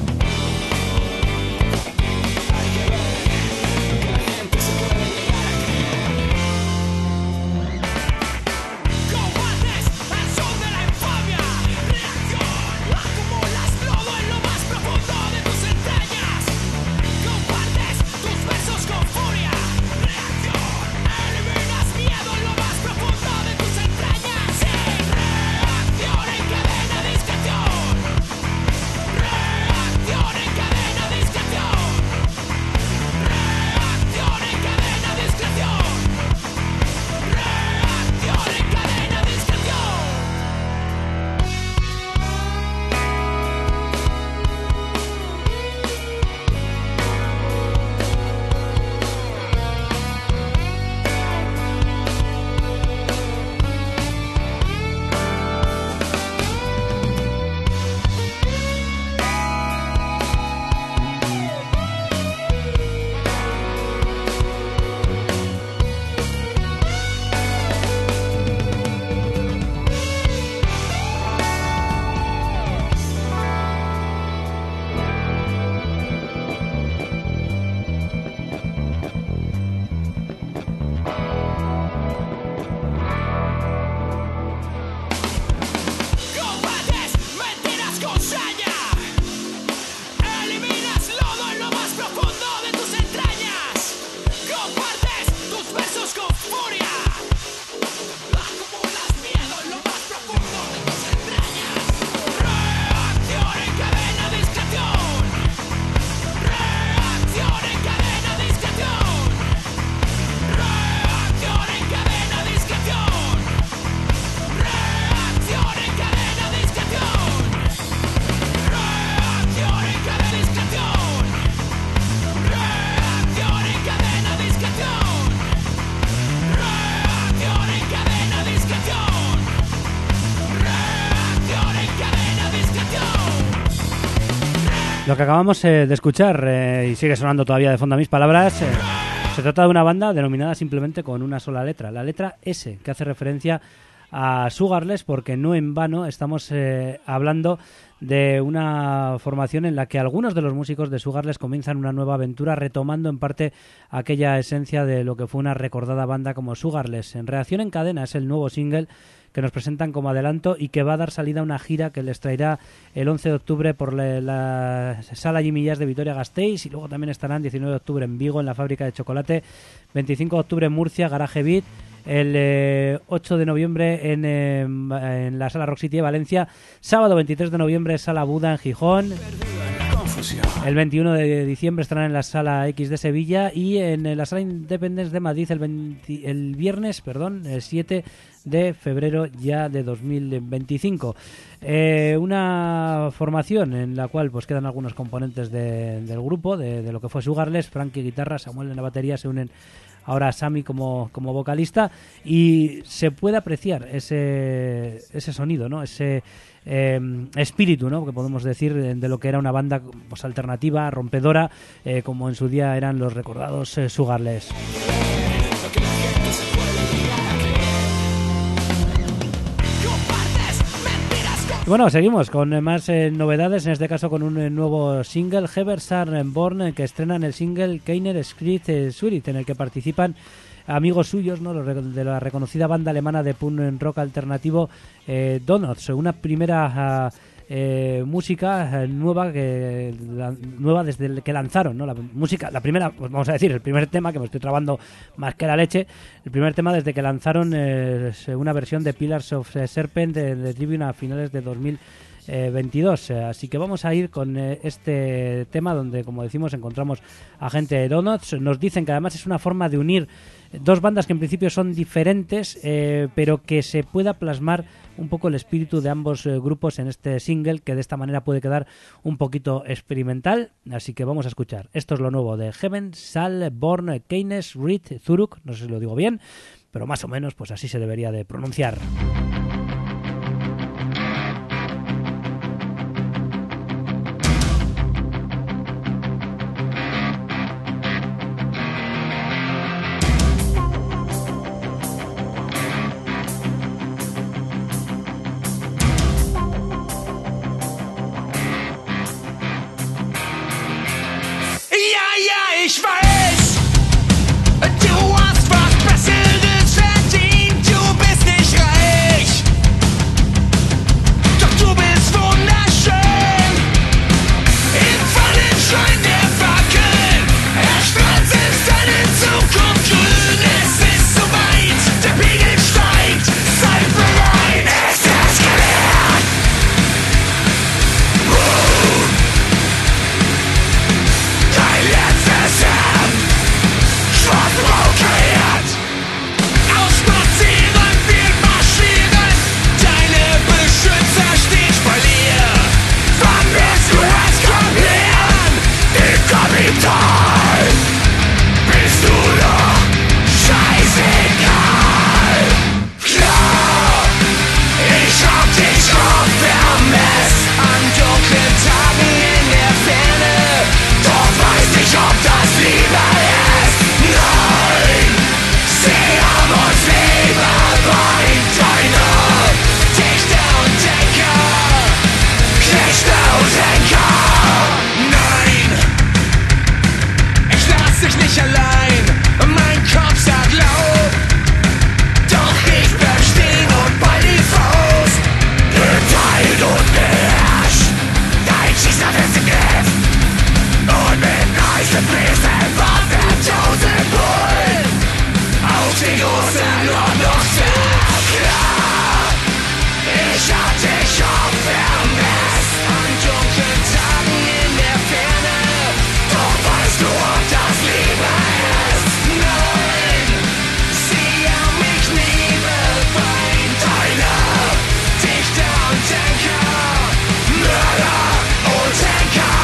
Hay que ver lo que la gente se puede llegar a creer. Combates al son de la infamia, reacción, acumulas lodo en lo más profundo de tus entrañas. Compartes tus versos con furia, reacción, eliminas miedo en lo más profundo de tus entrañas. Sí, reacción en cadena de discreción, reacción en cadena de discreción, reacción en cadena de discreción, reacción en cadena de discreción. Combates mentiras con saña, eliminas lodo en lo más profundo de tus entrañas. Compartes tus versos con furia, acumulas miedo en lo más profundo de tus entrañas. Reacción en cadena de discreción, reacción en cadena de discreción, reacción en cadena de discreción, reacción en cadena de discreción, reacción en cadena de discreción, reacción en cadena de discreción, reacción en cadena de discreción, reacción en cadena de discreción. Lo que acabamos eh, de escuchar, eh, y sigue sonando todavía de fondo a mis palabras, eh, se trata de una banda denominada simplemente con una sola letra, la letra S, que hace referencia a Sugarless, porque no en vano estamos eh, hablando de una formación en la que algunos de los músicos de Sugarless comienzan una nueva aventura retomando en parte aquella esencia de lo que fue una recordada banda como Sugarless. En Reacción en Cadena es el nuevo single que nos presentan como adelanto y que va a dar salida a una gira que les traerá el once de octubre por la, la Sala Jimmy Jazz de Vitoria-Gasteiz, y luego también estarán diecinueve de octubre en Vigo, en la Fábrica de Chocolate, veinticinco de octubre en Murcia, Garage Beat, el eh, ocho de noviembre en, eh, en la Sala Rock City de Valencia, sábado veintitrés de noviembre Sala Buda en Gijón, el veintiuno de diciembre estarán en la Sala X de Sevilla y en la Sala Independence de Madrid el, veinte, el viernes, perdón, el siete de febrero ya de dos mil veinticinco. Eh, una formación en la cual pues quedan algunos componentes de, del grupo, de, de lo que fue Sugarless, Frankie guitarra, Samuel en la batería, se unen ahora Sammy como, como vocalista, y se puede apreciar ese, ese sonido, ¿no? Ese eh, espíritu, ¿no? Que podemos decir de, de lo que era una banda pues, alternativa, rompedora, eh, como en su día eran los recordados eh, Sugarless. Bueno, seguimos con eh, más eh, novedades, en este caso con un eh, nuevo single, Heavers Are Born, eh, que estrenan el single Keiner Street eh, Suite, en el que participan amigos suyos, ¿no?, los re- de la reconocida banda alemana de punk rock alternativo eh, Donuts, una primera uh, eh, música eh, nueva que la, nueva desde el que lanzaron, ¿no? La música, la primera, pues vamos a decir, el primer tema, que me estoy trabando más que la leche, el primer tema desde que lanzaron eh, una versión de Pillars of Serpent de, de Tribune a finales de dos mil veintidós. Así que vamos a ir con eh, este tema donde, como decimos, encontramos a gente de Donuts. Nos dicen que además es una forma de unir dos bandas que en principio son diferentes, eh, pero que se pueda plasmar un poco el espíritu de ambos eh, grupos en este single, que de esta manera puede quedar un poquito experimental. Así que vamos a escuchar. Esto es lo nuevo de Heaven, Sal, Born, Keines, Reed, Zuruk. No sé si lo digo bien, pero más o menos pues así se debería de pronunciar. Ich weiß, du hast was Besseres verdient, du bist nicht reich, doch du bist wunderschön. Im Fallenschein der Fackeln erstrahlt selbst deine Zukunft grün. Es ist soweit, der Pegel steigt, sei bereit, es eskaliert. Uh. Dein letztes Jahr schwarz-blau kreiert. Ausspazieren, wir marschieren. Deine Beschützer stehen Spalier. Wann wirst du eskalieren? Im Kapital bist du doch scheißegal. Klar, ich hab dich schon vermisst an dunklen Tagen in der Ferne. Doch weiß nicht, ob das Liebe ist. Nein, sie haben uns lieber bei deiner Dichter und Denker, Knechte und Henker. Nein, ich lass dich nicht allein, mein Kopf sagt laut, doch ich bleib stehen und bei die Faust. Geteilt und beherrscht, dein Schießer ist im Griff. Und mit heißen Priestern warten tausend Bullen auf die große Nordostwelt. Klar, ich hab dich schon vermisst an dunklen Tagen in der Ferne. Doch weißt du, ob das Liebe ist? Nein, sie haben mich nie beweint. Deiner Dichter und Denker, Mörder und Henker.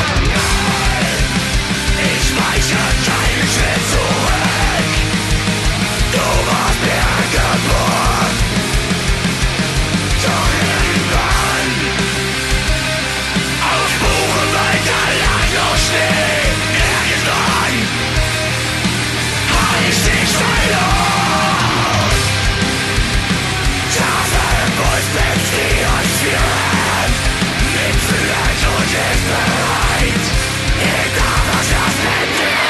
Ich weiche keinen Schritt zurück. Du warst mir geboren. Doch irgendwann auf Buchenwald allein noch Schnee. Irgendwann hab ich dich verloren. Tafelbus bleibt die uns führen. Mitfühlend und ist bereit. Egal was das mit dir.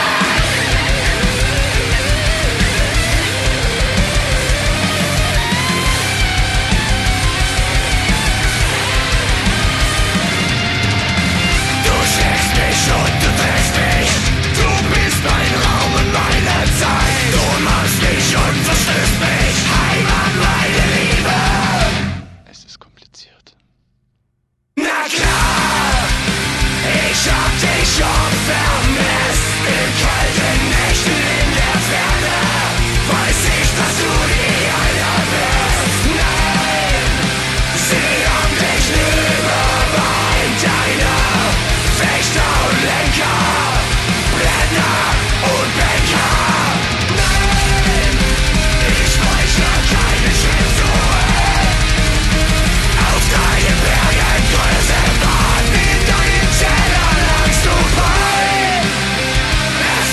Du schlägst mich und du trägst mich. Du bist mein Raum und meine Zeit. Du machst mich und verstößt mich. Heimat, meine Liebe. Es ist kompliziert. Na klar, ich hab dich schon vermisst. In kalten Nächten in der Ferne weiß ich, dass du die eine bist. Nein, sie haben dich nie beweint. Deiner Wächter und Lenker, Blender und Banker. Nein, ich weiche keinen Schritt zurück. Auf deinen Bergen größer Bahn, in deinen Zellern langst du bei. Es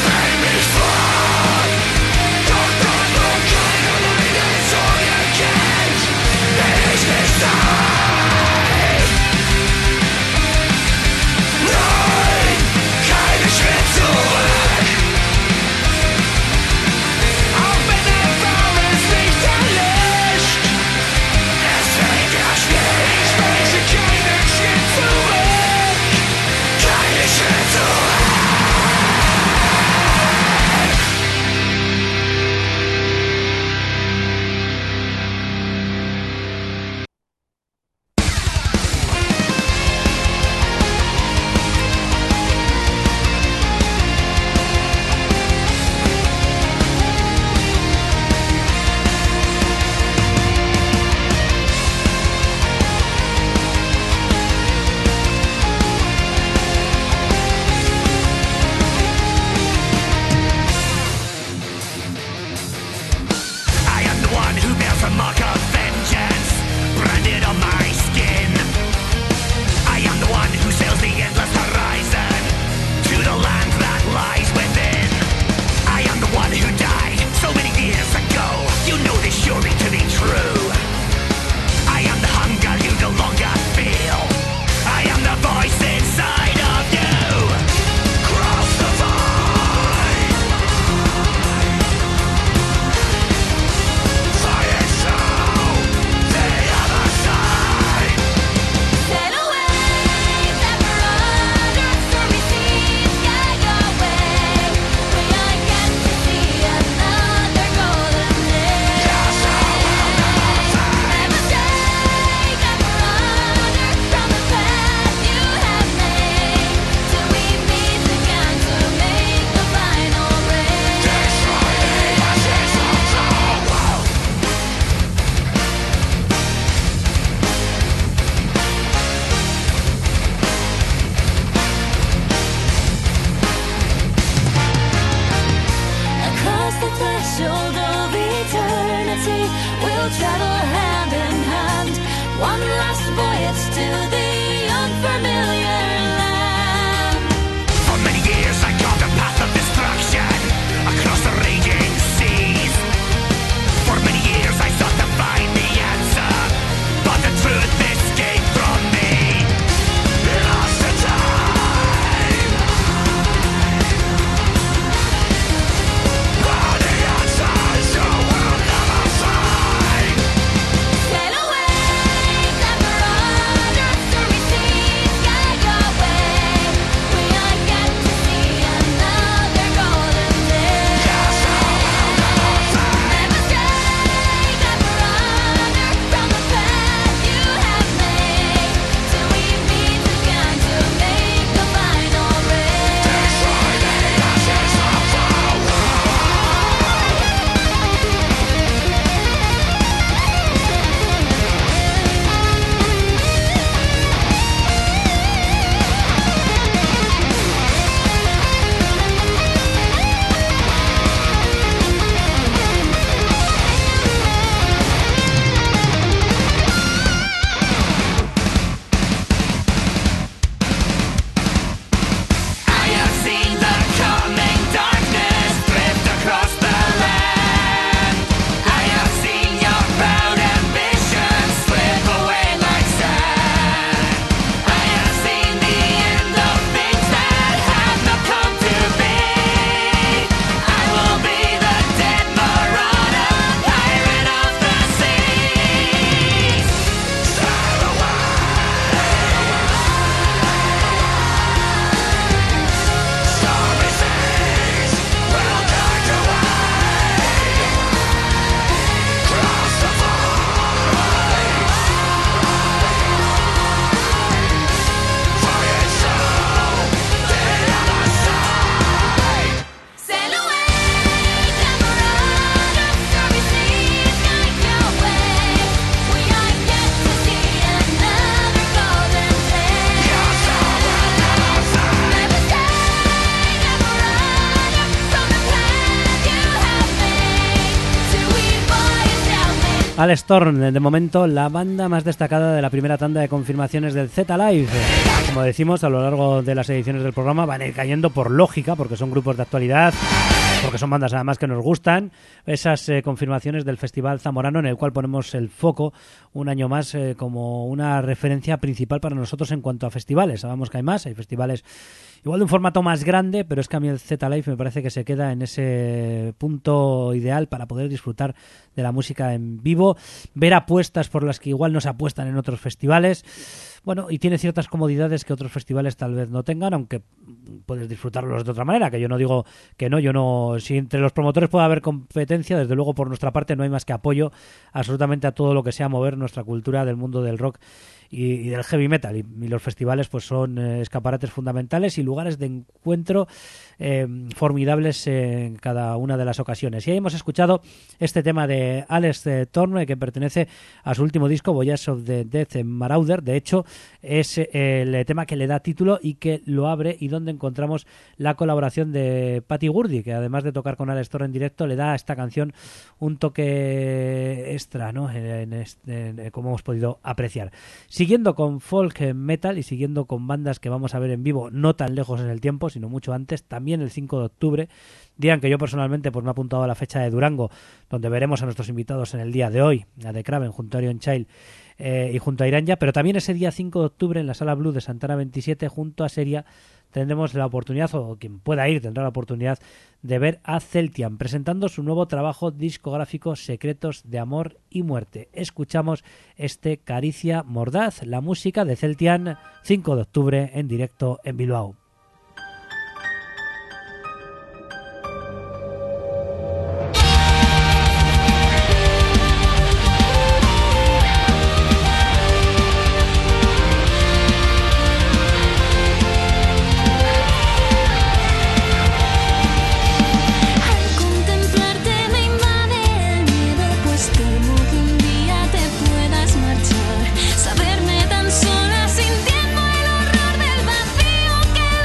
last voyage to the unfamiliar land. For many years I trod the path of destruction across the raging seas. For many years I sought to find the answer, but the truth escaped from me. Lost to time, but the answers you will never find. Sail away, clever others to receive, guide your way. We are yet to see another golden day. Never stray, clever others, from the path you have made, till we meet again to make the final raid. Destroy the ashes of the I have seen the coming darkness drift across the land. I have seen your proud ambitions slip away like sand. I have seen the end of things that have not come to be. I will be the dead marauder, pirate of the seas. Sail away. Stormy seas will guide your way. Cross the void, voyage to the other side. Sail away, clever stormy seas guide your way. We are yet to see another golden day. Your soul will never fade. Never stay, never run from the path you have made, till we voyage down the Alex Thorne, de momento la banda más destacada de la primera tanda de confirmaciones del Z-Live. Como decimos, a lo largo de las ediciones del programa van a ir cayendo por lógica, porque son grupos de actualidad, porque son bandas además que nos gustan, esas eh, confirmaciones del Festival Zamorano, en el cual ponemos el foco un año más eh, como una referencia principal para nosotros en cuanto a festivales. Sabemos que hay más, hay festivales igual de un formato más grande, pero es que a mí el Z-Live me parece que se queda en ese punto ideal para poder disfrutar de la música en vivo, ver apuestas por las que igual no se apuestan en otros festivales. Bueno, y tiene ciertas comodidades que otros festivales tal vez no tengan, aunque puedes disfrutarlos de otra manera, que yo no digo que no, yo no, si entre los promotores puede haber competencia, desde luego por nuestra parte no hay más que apoyo absolutamente a todo lo que sea mover nuestra cultura del mundo del rock y, y del heavy metal, y, y los festivales pues son eh, escaparates fundamentales y lugares de encuentro eh, formidables en cada una de las ocasiones. Y ahí hemos escuchado este tema de Alex eh, Thorne, que pertenece a su último disco, Voyage of the Death Marauder. De hecho, es eh, el tema que le da título y que lo abre, y donde encontramos la colaboración de Patty Gurdy, que además de tocar con Alex Thorne en directo, le da a esta canción un toque extra, ¿no? En, este, en, como hemos podido apreciar. Siguiendo con folk metal y siguiendo con bandas que vamos a ver en vivo no tan lejos en el tiempo, sino mucho antes, también el cinco de octubre, día en que yo personalmente pues me he apuntado a la fecha de Durango, donde veremos a nuestros invitados en el día de hoy, a The Craven junto a Orion Child eh, y junto a Iranya, pero también ese día cinco de octubre en la Sala Blue de Santana veintisiete junto a Seria tendremos la oportunidad, o quien pueda ir tendrá la oportunidad de ver a Celtian presentando su nuevo trabajo discográfico Secretos de Amor y Muerte. Escuchamos este Caricia Mordaz, la música de Celtian, cinco de octubre en directo en Bilbao. Saberme tan sola sintiendo el horror del vacío que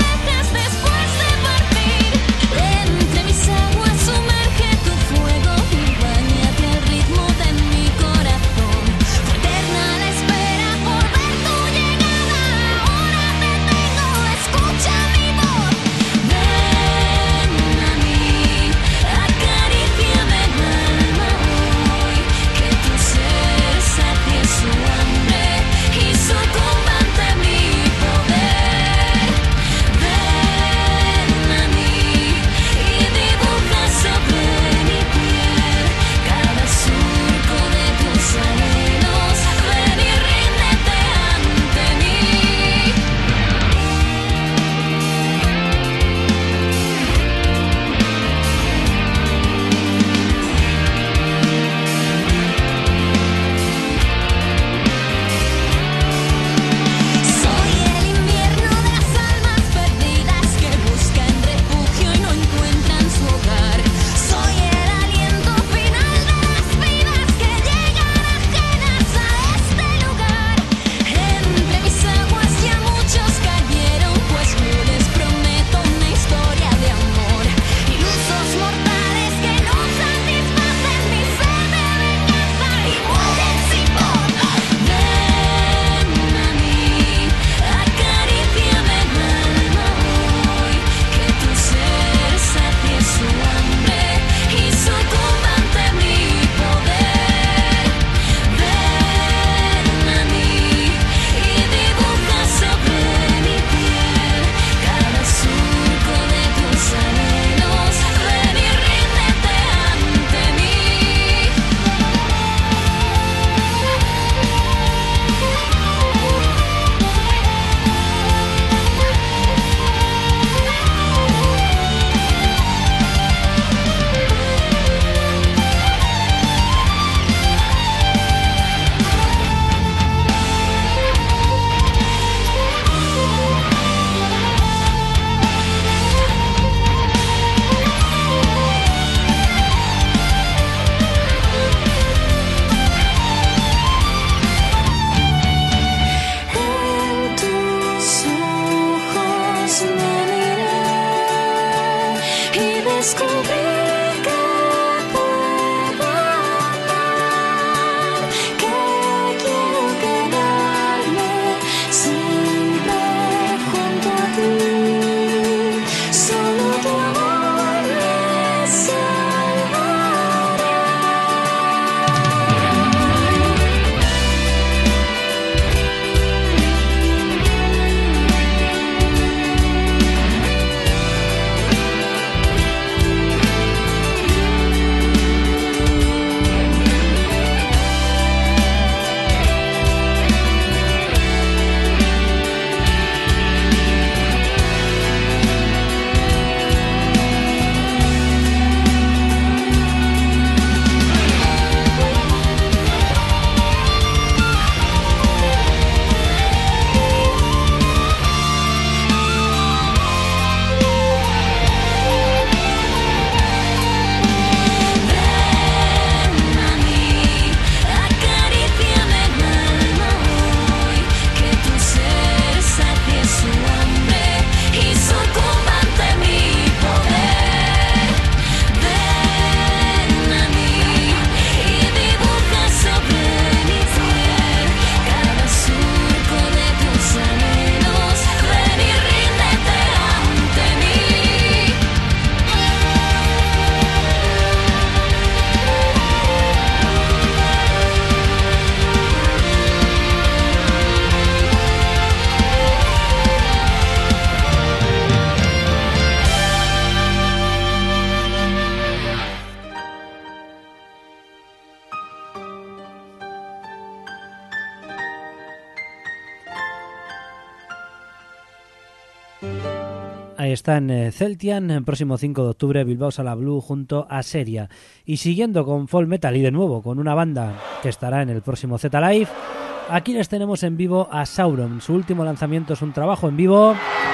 Ahí está en eh, Celtian, el próximo cinco de octubre, Bilbao Sala Blue junto a Seria. Y siguiendo con folk metal y de nuevo con una banda que estará en el próximo Z Live, aquí les tenemos en vivo a Sauron. Su último lanzamiento es un trabajo en vivo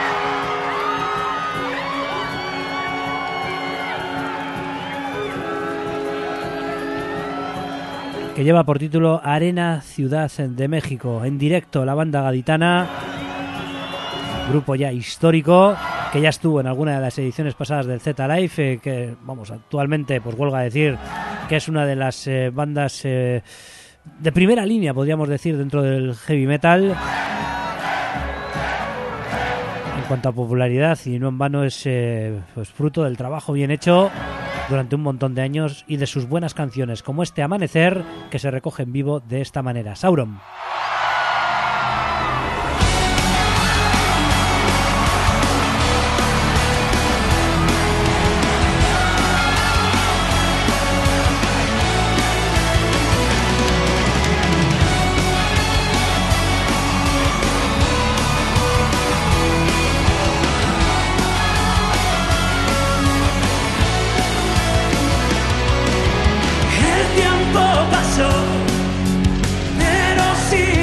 que lleva por título Arena Ciudad de México. En directo, la banda gaditana, grupo ya histórico, que ya estuvo en alguna de las ediciones pasadas del Z Live, eh, que, vamos, actualmente, pues huelga a decir que es una de las eh, bandas eh, de primera línea, podríamos decir, dentro del heavy metal. En cuanto a popularidad, y no en vano es eh, pues fruto del trabajo bien hecho durante un montón de años y de sus buenas canciones, como este Amanecer, que se recoge en vivo de esta manera. Sauron. El tiempo pasó, pero sí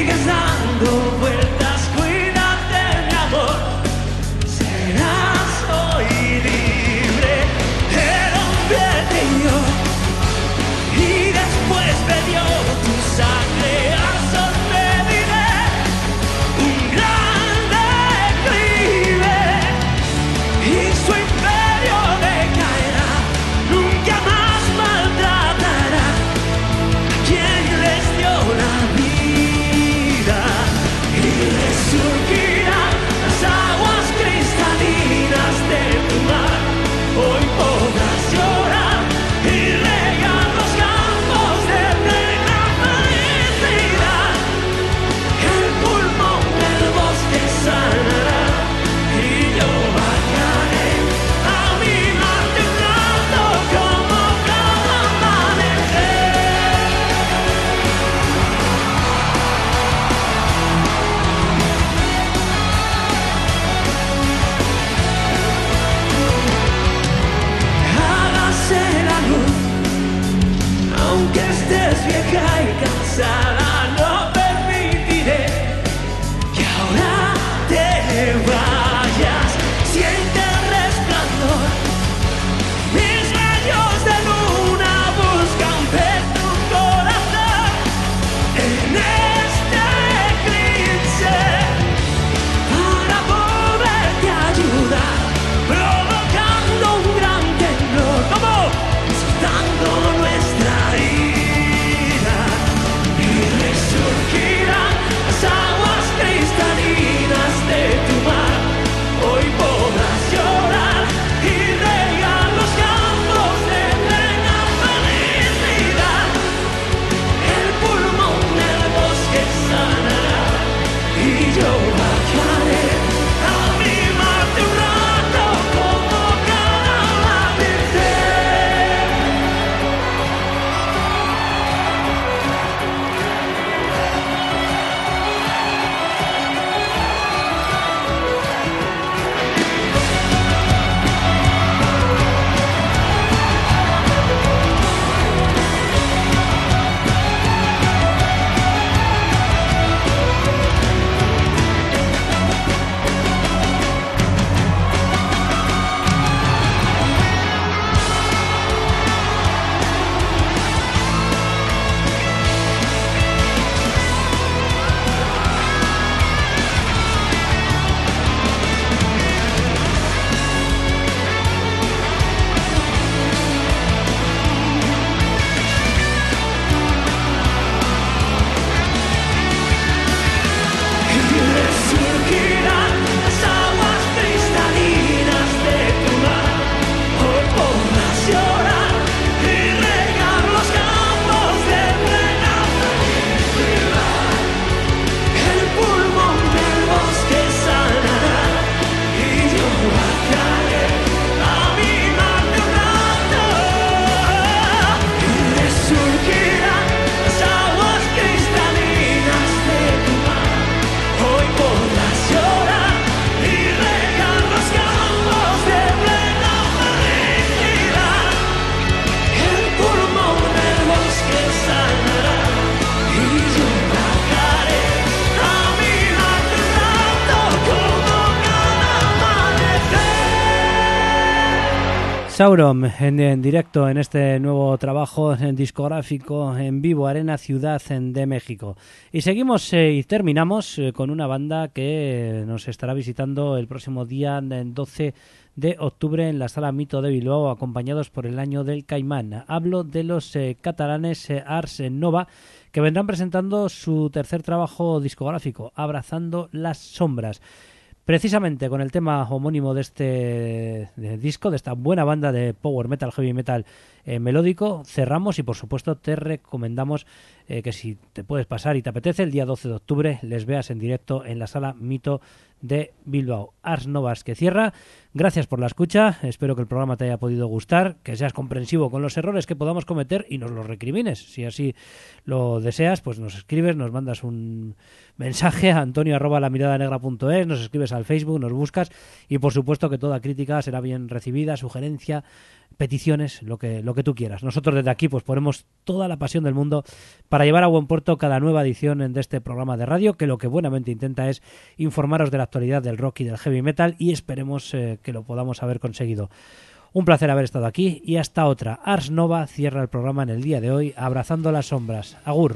Sauron en, en directo en este nuevo trabajo en discográfico en vivo, Arena Ciudad de México. Y seguimos eh, y terminamos eh, con una banda que nos estará visitando el próximo día doce de octubre en la Sala Mito de Bilbao, acompañados por el Año del Caimán. Hablo de los eh, catalanes eh, Ars Nova, que vendrán presentando su tercer trabajo discográfico, Abrazando las Sombras. Precisamente con el tema homónimo de este de disco, de esta buena banda de power metal, heavy metal eh, melódico, cerramos y por supuesto te recomendamos eh, que si te puedes pasar y te apetece, el día doce de octubre les veas en directo en la Sala Mito de Bilbao. Ars Novas que cierra. Gracias por la escucha, espero que el programa te haya podido gustar, que seas comprensivo con los errores que podamos cometer y nos los recrimines. Si así lo deseas, pues nos escribes, nos mandas un mensaje a antonio arroba la mirada negra punto es, nos escribes al Facebook, nos buscas y por supuesto que toda crítica será bien recibida, sugerencia, peticiones, lo que, lo que tú quieras. Nosotros desde aquí pues ponemos toda la pasión del mundo para llevar a buen puerto cada nueva edición de este programa de radio, que lo que buenamente intenta es informaros de la actualidad del rock y del heavy metal y esperemos eh, que lo podamos haber conseguido. Un placer haber estado aquí y hasta otra. Ars Nova cierra el programa en el día de hoy, Abrazando las Sombras. Agur.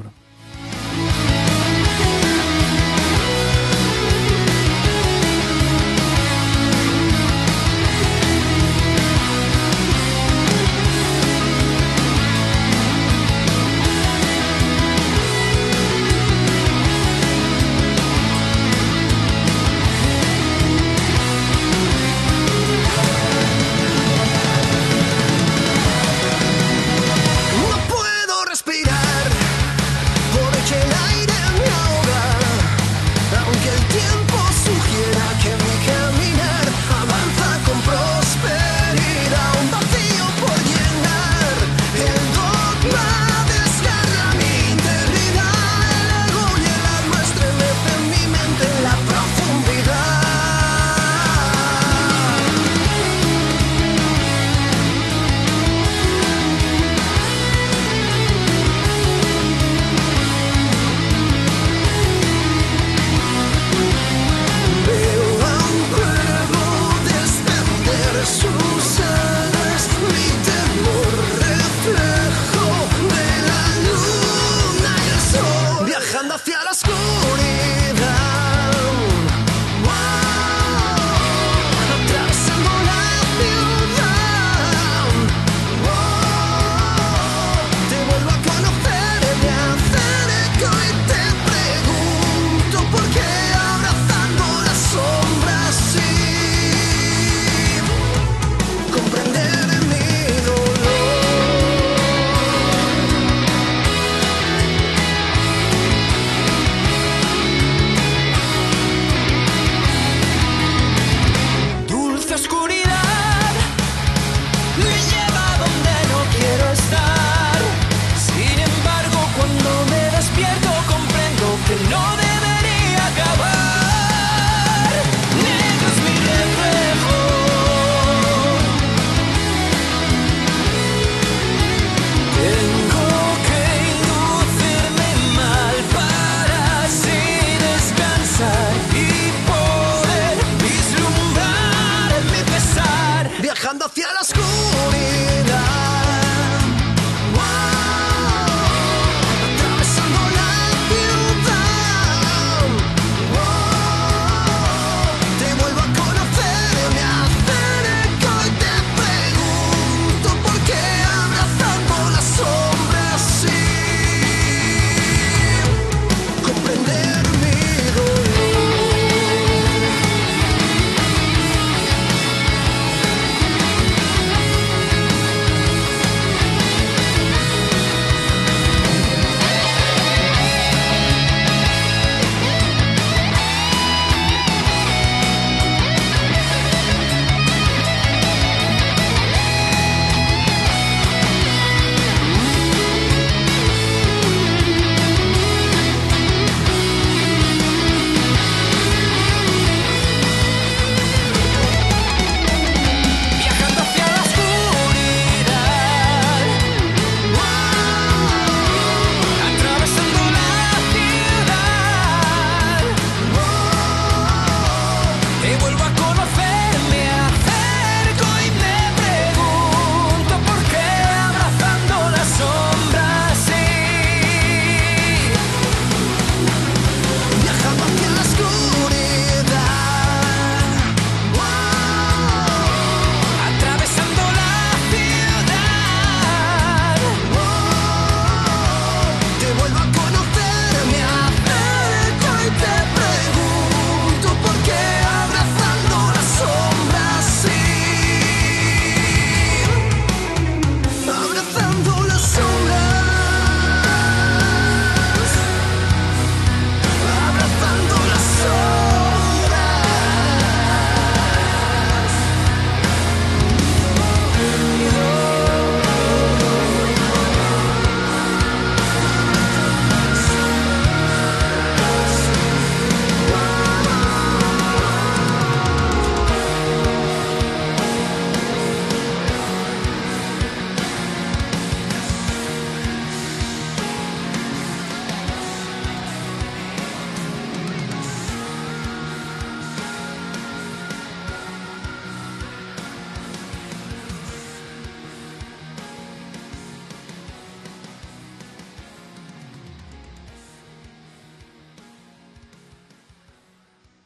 Hacia la oscuridad.